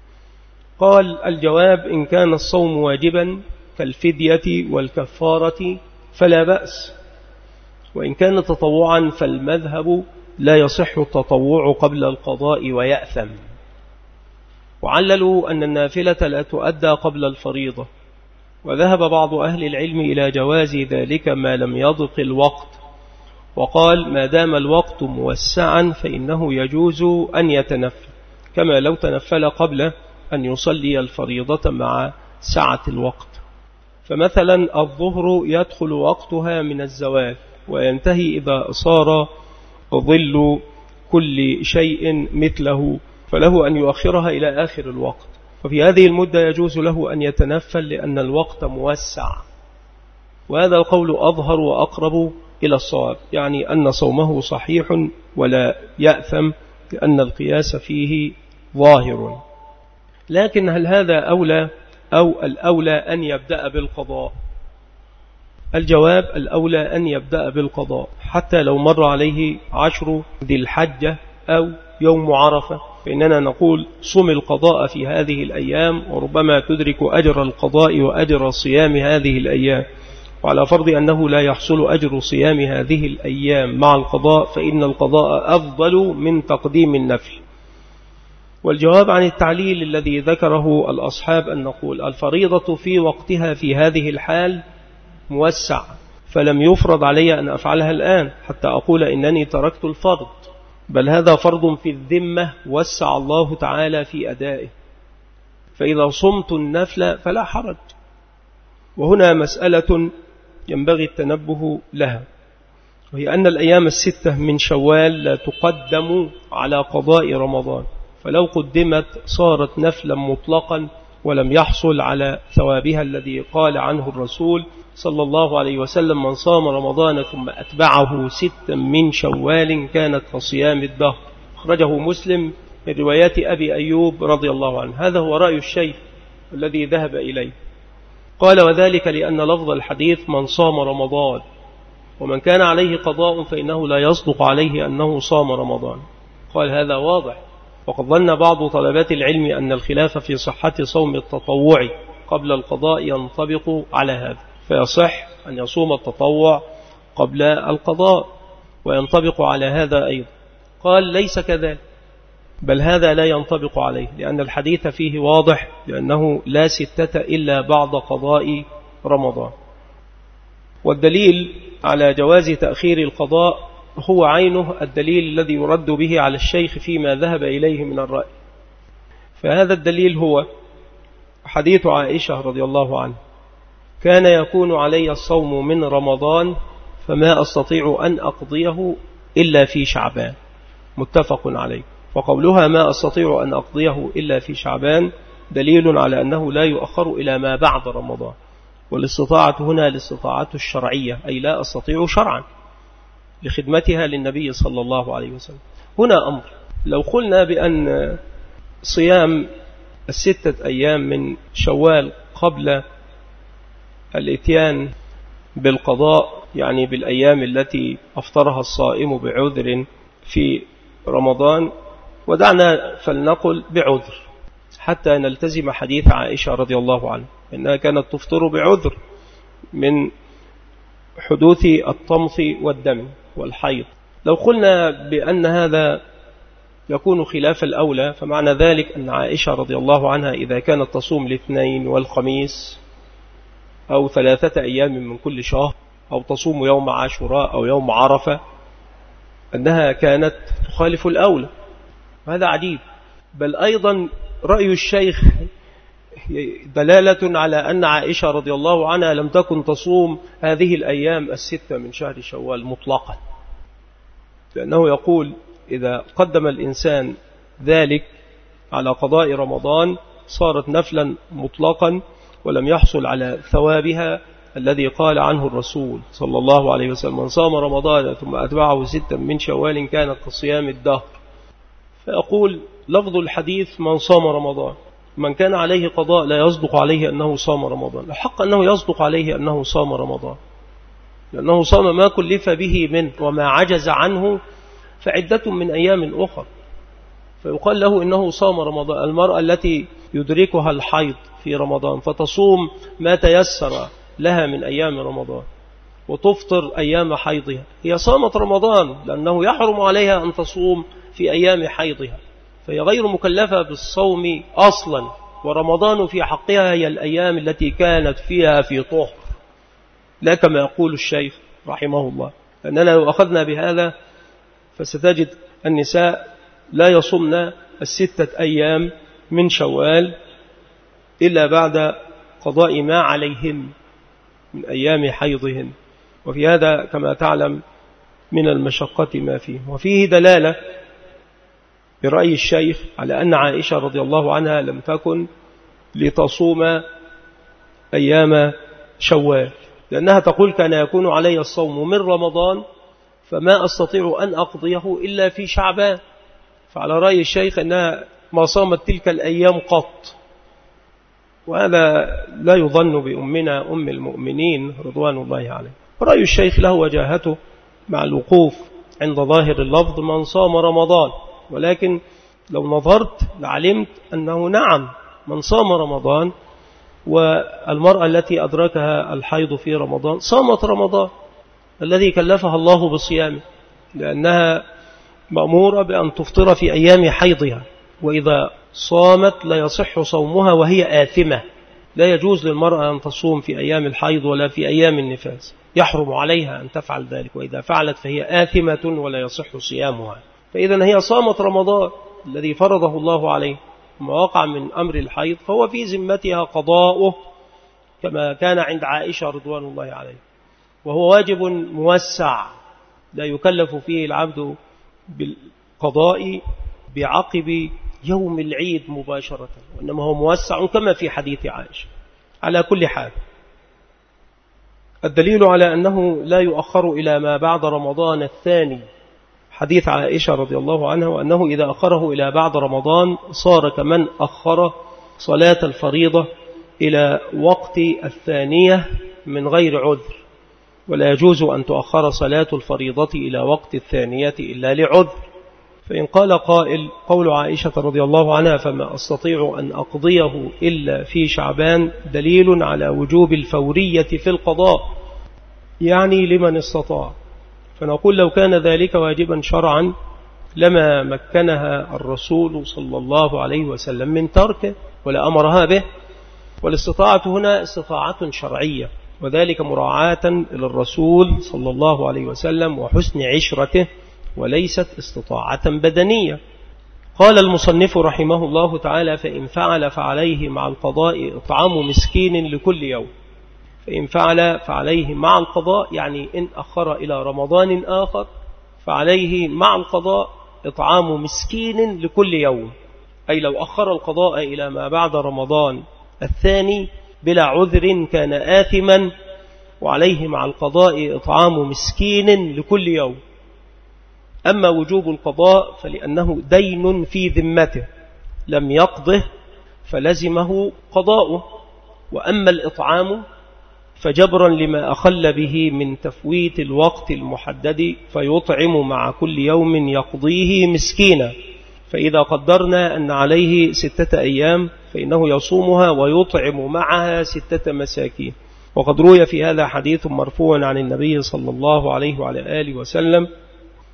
قال الجواب إن كان الصوم واجبا كالفدية والكفارة فلا بأس، وإن كان تطوعا فالمذهب لا يصح التطوع قبل القضاء ويأثم. وعللوا أن النافلة لا تؤدى قبل الفريضة، وذهب بعض أهل العلم إلى جواز ذلك ما لم يضق الوقت، وقال ما دام الوقت موسعا فإنه يجوز أن يتنفل، كما لو تنفل قبل أن يصلي الفريضة مع سعة الوقت. فمثلا الظهر يدخل وقتها من الزوال وينتهي إذا صار ظل كل شيء مثله، فله أن يؤخرها إلى آخر الوقت، وفي هذه المدة يجوز له أن يتنفل لأن الوقت موسع. وهذا القول أظهر وأقرب إلى الصواب، يعني أن صومه صحيح ولا يأثم، لأن القياس فيه ظاهر. لكن هل هذا أولى أو الأولى أن يبدأ بالقضاء؟ الجواب الأولى أن يبدأ بالقضاء، حتى لو مر عليه 10 ذي الحجة أو يوم عرفة، فإننا نقول صم القضاء في هذه الأيام، وربما تدرك أجر القضاء وأجر صيام هذه الأيام. وعلى فرض أنه لا يحصل أجر صيام هذه الأيام مع القضاء، فإن القضاء أفضل من تقديم النفل. والجواب عن التعليل الذي ذكره الأصحاب أن نقول الفريضة في وقتها في هذه الحال موسع، فلم يفرض علي أن أفعلها الآن حتى أقول إنني تركت الفرض، بل هذا فرض في الذمة وسع الله تعالى في أدائه، فإذا صمت النفل فلا حرج. وهنا مسألة ينبغي التنبه لها، وهي أن الأيام 6 من شوال لا تقدم على قضاء رمضان، فلو قدمت صارت نفلا مطلقا ولم يحصل على ثوابها الذي قال عنه الرسول صلى الله عليه وسلم من صام رمضان ثم أتبعه 6 من شوال كانت كصيام الدهر، أخرجه مسلم من روايات أبي أيوب رضي الله عنه. هذا هو رأي الشيخ الذي ذهب إليه. قال وذلك لأن لفظ الحديث من صام رمضان، ومن كان عليه قضاء فإنه لا يصدق عليه أنه صام رمضان. قال هذا واضح. وقد ظن بعض طلبات العلم أن الخلاف في صحة صوم التطوع قبل القضاء ينطبق على هذا، فيصح أن يصوم التطوع قبل القضاء، وينطبق على هذا أيضا. قال ليس كذلك، بل هذا لا ينطبق عليه، لأن الحديث فيه واضح لأنه لا 6 إلا بعد قضاء رمضان. والدليل على جواز تأخير القضاء هو عينه الدليل الذي يرد به على الشيخ فيما ذهب إليه من الرأي. فهذا الدليل هو حديث عائشة رضي الله عنه كان يكون علي الصوم من رمضان فما أستطيع أن أقضيه إلا في شعبان، متفق عليه. وقولها ما أستطيع أن أقضيه إلا في شعبان دليل على أنه لا يؤخر إلى ما بعد رمضان. والاستطاعة هنا الاستطاعة الشرعية، أي لا أستطيع شرعا لخدمتها للنبي صلى الله عليه وسلم. هنا أمر، لو قلنا بأن صيام 6 أيام من شوال قبل الاتيان بالقضاء، يعني بالأيام التي أفطرها الصائم بعذر في رمضان، ودعنا فلنقل بعذر حتى نلتزم حديث عائشة رضي الله عنها إنها كانت تفطر بعذر من حدوث الطمث والدم والحيض. لو قلنا بأن هذا يكون خلاف الأولى، فمعنى ذلك أن عائشة رضي الله عنها إذا كانت تصوم الاثنين والخميس أو 3 أيام من كل شهر، أو تصوم يوم عاشوراء أو يوم عرفة، أنها كانت تخالف الأولى. هذا عجيب. بل أيضا رأي الشيخ دلالة على أن عائشة رضي الله عنها لم تكن تصوم هذه الأيام 6 من شهر شوال مطلقا، لأنه يقول إذا قدم الإنسان ذلك على قضاء رمضان صارت نفلا مطلقا ولم يحصل على ثوابها الذي قال عنه الرسول صلى الله عليه وسلم: من صام رمضان ثم أتبعه 6 من شوال كانت كصيام الدهر. فيقول لفظ الحديث: من صام رمضان، من كان عليه قضاء لا يصدق عليه أنه صام رمضان. الحق أنه يصدق عليه أنه صام رمضان، لأنه صام ما كلف به منه، وما عجز عنه فعدة من أيام أخرى. فيقال له إنه صام رمضان. المرأة التي يدركها الحيض في رمضان فتصوم ما تيسر لها من أيام رمضان وتفطر أيام حيضها، هي صامت رمضان، لأنه يحرم عليها أن تصوم في أيام حيضها، فهي غير مكلفة بالصوم أصلا. ورمضان في حقها هي الأيام التي كانت فيها في طهر، لا كما يقول الشيخ رحمه الله. لأننا لو أخذنا بهذا فستجد النساء لا يصمن 6 أيام من شوال إلا بعد قضاء ما عليهم من أيام حيضهن، وفي هذا كما تعلم من المشقة ما فيه. وفيه دلالة برأي الشيخ على أن عائشة رضي الله عنها لم تكن لتصوم أيام شوال، لأنها تقول: كان يكون علي الصوم من رمضان فما أستطيع أن أقضيه إلا في شعبان. فعلى رأي الشيخ أنها ما صامت تلك الأيام قط، وهذا لا يظن بأمنا أم المؤمنين رضوان الله عليه. رأي الشيخ له وجاهته مع الوقوف عند ظاهر اللفظ: من صام رمضان. ولكن لو نظرت لعلمت أنه نعم، من صام رمضان، والمرأة التي أدركها الحيض في رمضان صامت رمضان الذي كلفها الله بصيامه، لأنها مأمورة بأن تفطر في أيام حيضها، وإذا صامت لا يصح صومها وهي آثمة. لا يجوز للمرأة أن تصوم في أيام الحيض ولا في أيام النفاس، يحرم عليها أن تفعل ذلك، وإذا فعلت فهي آثمة ولا يصح صيامها. فإذا هي صامت رمضان الذي فرضه الله عليه، ما وقع من أمر الحيض فهو في ذمتها قضاؤه كما كان عند عائشة رضوان الله عليه، وهو واجب موسع لا يكلف فيه العبد بالقضاء بعقب يوم العيد مباشرة، وإنما هو موسع كما في حديث عائشة. على كل حال، الدليل على أنه لا يؤخر إلى ما بعد رمضان الثاني حديث عائشة رضي الله عنها، وأنه إذا أخره إلى بعد رمضان صار كمن أخر صلاة الفريضة إلى وقت الثانية من غير عذر، ولا يجوز أن تؤخر صلاة الفريضة إلى وقت الثانية إلا لعذر. فإن قال قائل: قول عائشة رضي الله عنها فما أستطيع أن أقضيه إلا في شعبان دليل على وجوب الفورية في القضاء، يعني لمن استطاع. فنقول لو كان ذلك واجبا شرعا لما مكنها الرسول صلى الله عليه وسلم من تركه ولا أمرها به. والاستطاعة هنا استطاعة شرعية، وذلك مراعاة إلى الرسول صلى الله عليه وسلم وحسن عشرته، وليست استطاعة بدنية. قال المصنف رحمه الله تعالى: فإن فعل فعليه مع القضاء إطعام مسكين لكل يوم. فإن فعل فعليه مع القضاء، يعني إن أخر إلى رمضان آخر فعليه مع القضاء إطعام مسكين لكل يوم، أي لو أخر القضاء إلى ما بعد رمضان الثاني بلا عذر كان آثما، وعليه مع القضاء إطعام مسكين لكل يوم. أما وجوب القضاء فلأنه دين في ذمته لم يقضه فلزمه قضاؤه، وأما الإطعام فجبرا لما أخل به من تفويت الوقت المحدد فيطعم مع كل يوم يقضيه مسكينا. فإذا قدرنا أن عليه 6 أيام فإنه يصومها ويطعم معها 6 مساكين. وقد روي في هذا حديث مرفوع عن النبي صلى الله عليه وعلى آله وسلم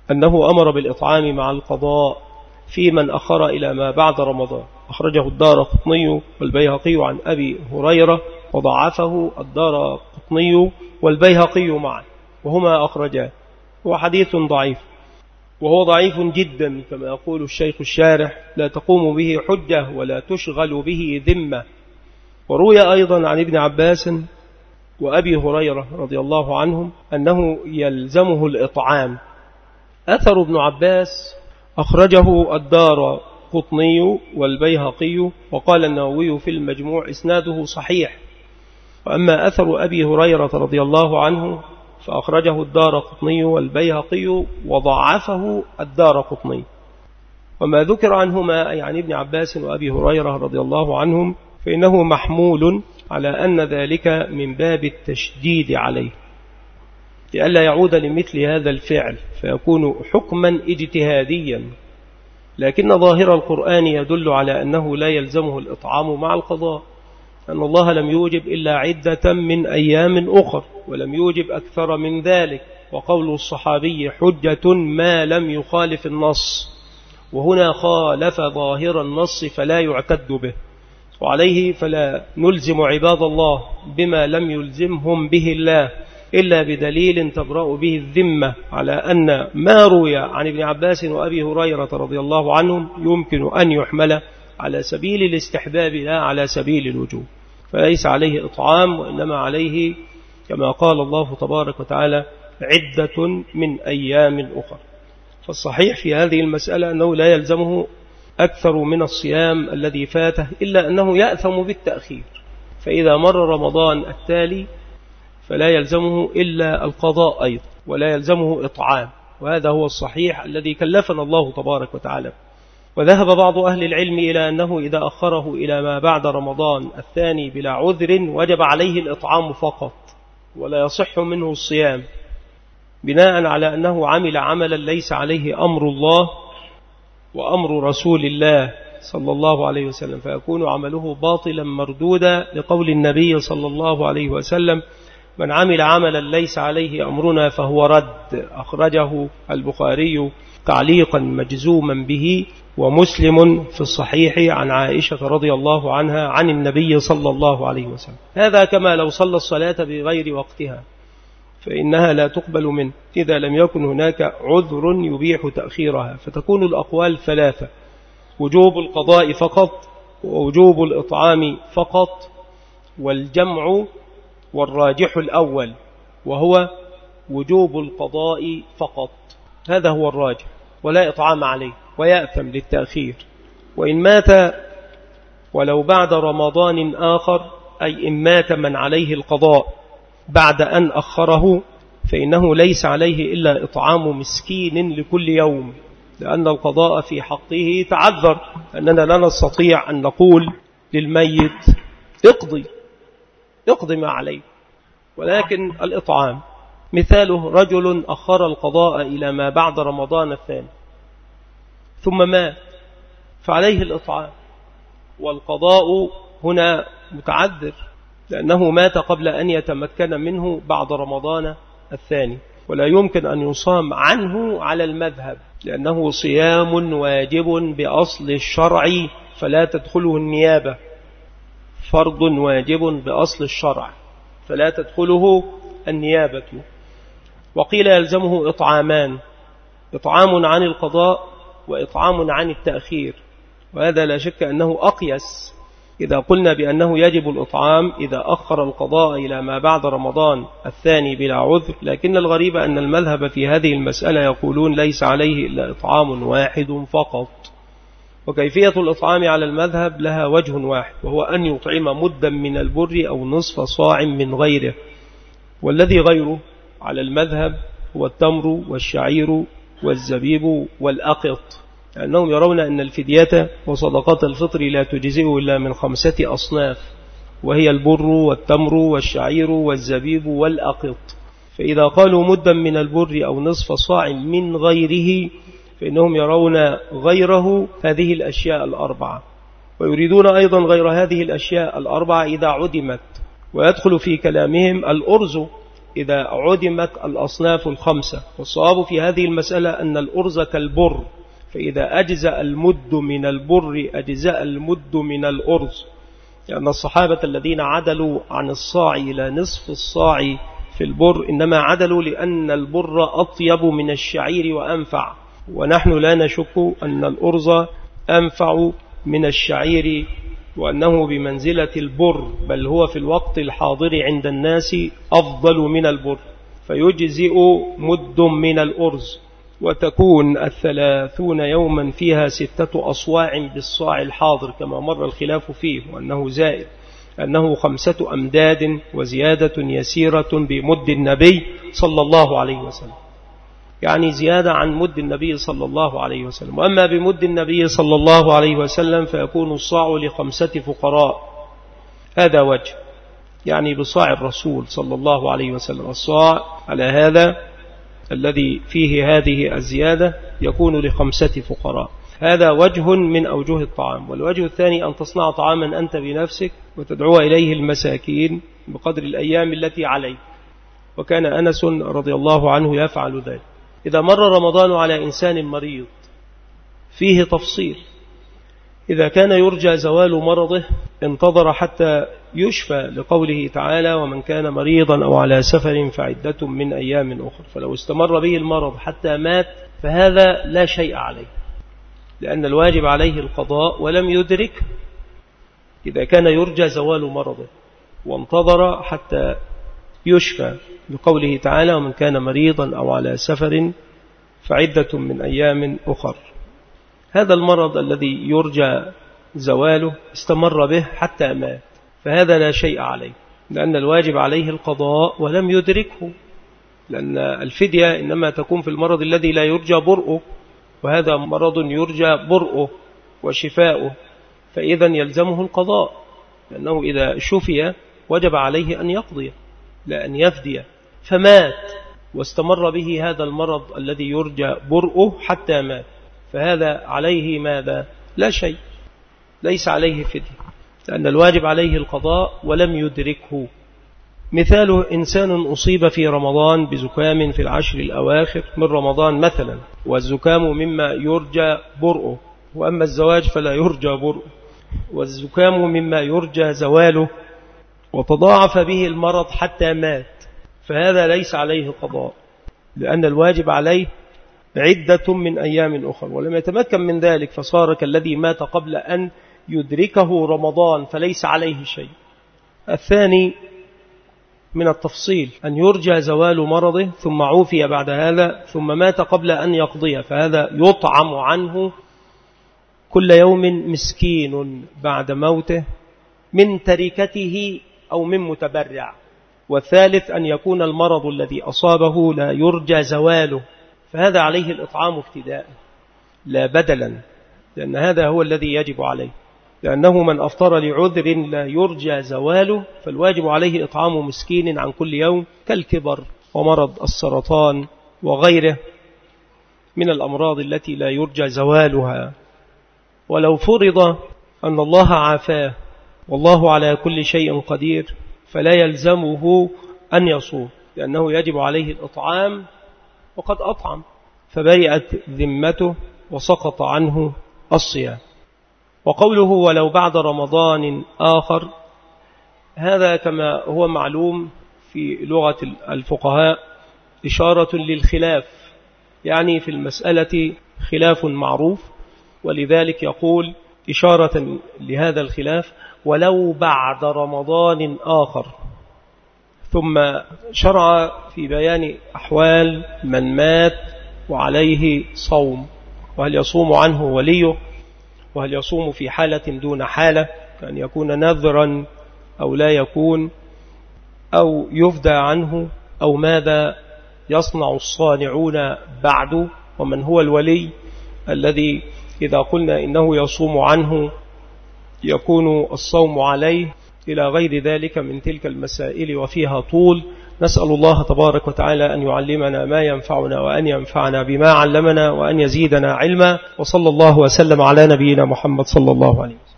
أنه أمر بالإطعام مع القضاء في من أخر إلى ما بعد رمضان. أخرجه الدارقطني والبيهقي عن أبي هريرة، وضعفه الدارقطني والبيهقي معا، وهما أخرجان. هو حديث ضعيف، وهو ضعيف جدا كما يقول الشيخ الشارح، لا تقوم به حجة ولا تشغل به ذمة. وروي أيضا عن ابن عباس وأبي هريرة رضي الله عنهم أنه يلزمه الإطعام. أثر ابن عباس أخرجه الدارقطني والبيهقي، وقال النووي في المجموع إسناده صحيح. وأما أثر أبي هريرة رضي الله عنه فأخرجه الدارقطني والبيهقي وضعفه الدارقطني. وما ذكر عنهما أي عن ابن عباس وأبي هريرة رضي الله عنهم فإنه محمول على أن ذلك من باب التشديد عليه، لئلا يعود لمثل هذا الفعل فيكون حكما اجتهاديا. لكن ظاهر القرآن يدل على أنه لا يلزمه الإطعام مع القضاء، أن الله لم يوجب إلا عدة من أيام أخر، ولم يوجب أكثر من ذلك. وقول الصحابي حجة ما لم يخالف النص، وهنا خالف ظاهر النص فلا يعتد به، وعليه فلا نلزم عباد الله بما لم يلزمهم به الله إلا بدليل تبرأ به الذمة، على أن ما روي عن ابن عباس وأبي هريرة رضي الله عنهم يمكن أن يحمل على سبيل الاستحباب لا على سبيل الوجوب، فليس عليه إطعام، وإنما عليه كما قال الله تبارك وتعالى عدة من أيام أخرى. فالصحيح في هذه المسألة أنه لا يلزمه أكثر من الصيام الذي فاته، إلا أنه يأثم بالتأخير، فإذا مر رمضان التالي فلا يلزمه إلا القضاء أيضا، ولا يلزمه إطعام. وهذا هو الصحيح الذي كلفنا الله تبارك وتعالى. وذهب بعض أهل العلم إلى أنه إذا أخره إلى ما بعد رمضان الثاني بلا عذر وجب عليه الإطعام فقط، ولا يصح منه الصيام، بناء على أنه عمل عملا ليس عليه أمر الله وأمر رسول الله صلى الله عليه وسلم، فيكون عمله باطلا مردودا، لقول النبي صلى الله عليه وسلم من عمل عملا ليس عليه أمرنا فهو رد. أخرجه البخاري تعليقا مجزوما به، ومسلم في الصحيح عن عائشة رضي الله عنها عن النبي صلى الله عليه وسلم. هذا كما لو صلى الصلاة بغير وقتها فإنها لا تقبل منه إذا لم يكن هناك عذر يبيح تأخيرها. فتكون الأقوال ثلاثة: وجوب القضاء فقط، ووجوب الإطعام فقط، والجمع والراجح الأول وهو وجوب القضاء فقط. هذا هو الراجح، ولا إطعام عليه، ويأثم للتأخير. وإن مات ولو بعد رمضان آخر، أي إن مات من عليه القضاء بعد أن أخره، فإنه ليس عليه إلا إطعام مسكين لكل يوم، لأن القضاء في حقه تعذر، أننا لا نستطيع أن نقول للميت اقضي ما عليه، ولكن الإطعام مثاله رجل أخر القضاء إلى ما بعد رمضان الثاني ثم مات، فعليه الإطعام. والقضاء هنا متعذر لأنه مات قبل أن يتمكن منه بعد رمضان الثاني، ولا يمكن أن يصام عنه على المذهب، لأنه صيام واجب بأصل الشرع فلا تدخله النيابة، فرض واجب بأصل الشرع فلا تدخله النيابة. وقيل يلزمه إطعامان: إطعام عن القضاء وإطعام عن التأخير. وهذا لا شك أنه أقيس إذا قلنا بأنه يجب الإطعام إذا أخر القضاء إلى ما بعد رمضان الثاني بلا عذر. لكن الغريب أن المذهب في هذه المسألة يقولون ليس عليه إلا إطعام واحد فقط. وكيفية الإطعام على المذهب لها وجه واحد، وهو أن يطعم مدا من البر أو نصف صاع من غيره، والذي غيره على المذهب هو التمر والشعير والزبيب والأقط، لأنهم يرون أن الفدية وصدقات الفطر لا تجزئ إلا من 5 أصناف، وهي البر والتمر والشعير والزبيب والأقط. فإذا قالوا مدا من البر أو نصف صاع من غيره فإنهم يرون غيره هذه الأشياء الأربعة، ويريدون أيضا غير هذه الأشياء الأربعة إذا عدمت. ويدخل في كلامهم الأرز إذا عدمت الأصناف الخمسة. والصواب في هذه المسألة أن الأرز كالبر، فإذا أجزأ المد من البر أجزاء المد من الأرز، لأن الصحابة الذين عدلوا عن الصاع إلى نصف الصاع في البر إنما عدلوا لأن البر أطيب من الشعير وأنفع، ونحن لا نشك أن الأرز أنفع من الشعير وأنه بمنزلة البر، بل هو في الوقت الحاضر عند الناس أفضل من البر، فيجزئ مد من الأرز، وتكون 30 يوما فيها 6 أصواع بالصاع الحاضر كما مر الخلاف فيه، وأنه زائد أنه 5 أمداد وزيادة يسيرة بمد النبي صلى الله عليه وسلم، يعني زيادة عن مد النبي صلى الله عليه وسلم. وأما بمد النبي صلى الله عليه وسلم فيكون الصاع ل5 فقراء، هذا وجه، يعني بصاع الرسول صلى الله عليه وسلم الصاع على هذا الذي فيه هذه الزيادة يكون ل5 فقراء، هذا وجه من أوجه الطعام. والوجه الثاني أن تصنع طعاما أنت بنفسك وتدعو إليه المساكين بقدر الأيام التي عليك، وكان أنس رضي الله عنه يفعل ذلك. إذا مر رمضان على إنسان مريض فيه تفصيل، إذا كان يرجى زوال مرضه انتظر حتى يشفى، لقوله تعالى ومن كان مريضا أو على سفر فعدة من أيام أخرى، فلو استمر به المرض حتى مات فهذا لا شيء عليه، لأن الواجب عليه القضاء ولم يدرك. إذا كان يرجى زوال مرضه وانتظر حتى يشفى، لقوله تعالى ومن كان مريضا أو على سفر فعدة من أيام أخر، هذا المرض الذي يرجى زواله استمر به حتى مات، فهذا لا شيء عليه، لأن الواجب عليه القضاء ولم يدركه، لأن الفدية إنما تكون في المرض الذي لا يرجى برؤه، وهذا مرض يرجى برؤه وشفاؤه، فإذا يلزمه القضاء، لأنه إذا شفي وجب عليه أن يقضي لا أن يفدي، فمات واستمر به هذا المرض الذي يرجى برؤه حتى مات، فهذا عليه ماذا؟ لا شيء، ليس عليه فدية، لأن الواجب عليه القضاء ولم يدركه. مثاله إنسان أصيب في رمضان بزكام في العشر الأواخر من رمضان مثلا، والزكام مما يرجى برؤه، وأما الزواج فلا يرجى برؤه، والزكام مما يرجى زواله، وتضاعف به المرض حتى مات، فهذا ليس عليه قضاء، لأن الواجب عليه عدة من أيام أخرى، ولم يتمكن من ذلك فصار كالذي مات قبل أن يدركه رمضان فليس عليه شيء. الثاني من التفصيل أن يرجى زوال مرضه ثم عوفي بعد هذا ثم مات قبل أن يقضي، فهذا يطعم عنه كل يوم مسكين بعد موته من تركته أو من متبرع. والثالث أن يكون المرض الذي أصابه لا يرجى زواله، فهذا عليه الإطعام ابتداء لا بدلا، لأن هذا هو الذي يجب عليه، لأنه من أفطر لعذر لا يرجى زواله فالواجب عليه إطعام مسكين عن كل يوم، كالكبر ومرض السرطان وغيره من الأمراض التي لا يرجى زوالها. ولو فرض أن الله عافاه والله على كل شيء قدير فلا يلزمه أن يصوم، لأنه يجب عليه الإطعام وقد أطعم، فبرئت ذمته وسقط عنه الصيام. وقوله ولو بعد رمضان آخر، هذا كما هو معلوم في لغة الفقهاء إشارة للخلاف، يعني في المسألة خلاف معروف، ولذلك يقول إشارة لهذا الخلاف ولو بعد رمضان آخر. ثم شرع في بيان أحوال من مات وعليه صوم، وهل يصوم عنه وليه، وهل يصوم في حالة دون حالة، كأن يكون نذرا أو لا يكون، أو يفدى عنه، أو ماذا يصنع الصانعون بعد، ومن هو الولي الذي إذا قلنا إنه يصوم عنه يكون الصوم عليه، إلى غير ذلك من تلك المسائل وفيها طول. نسأل الله تبارك وتعالى أن يعلمنا ما ينفعنا وأن ينفعنا بما علمنا وأن يزيدنا علما، وصلى الله وسلم على نبينا محمد صلى الله عليه وسلم.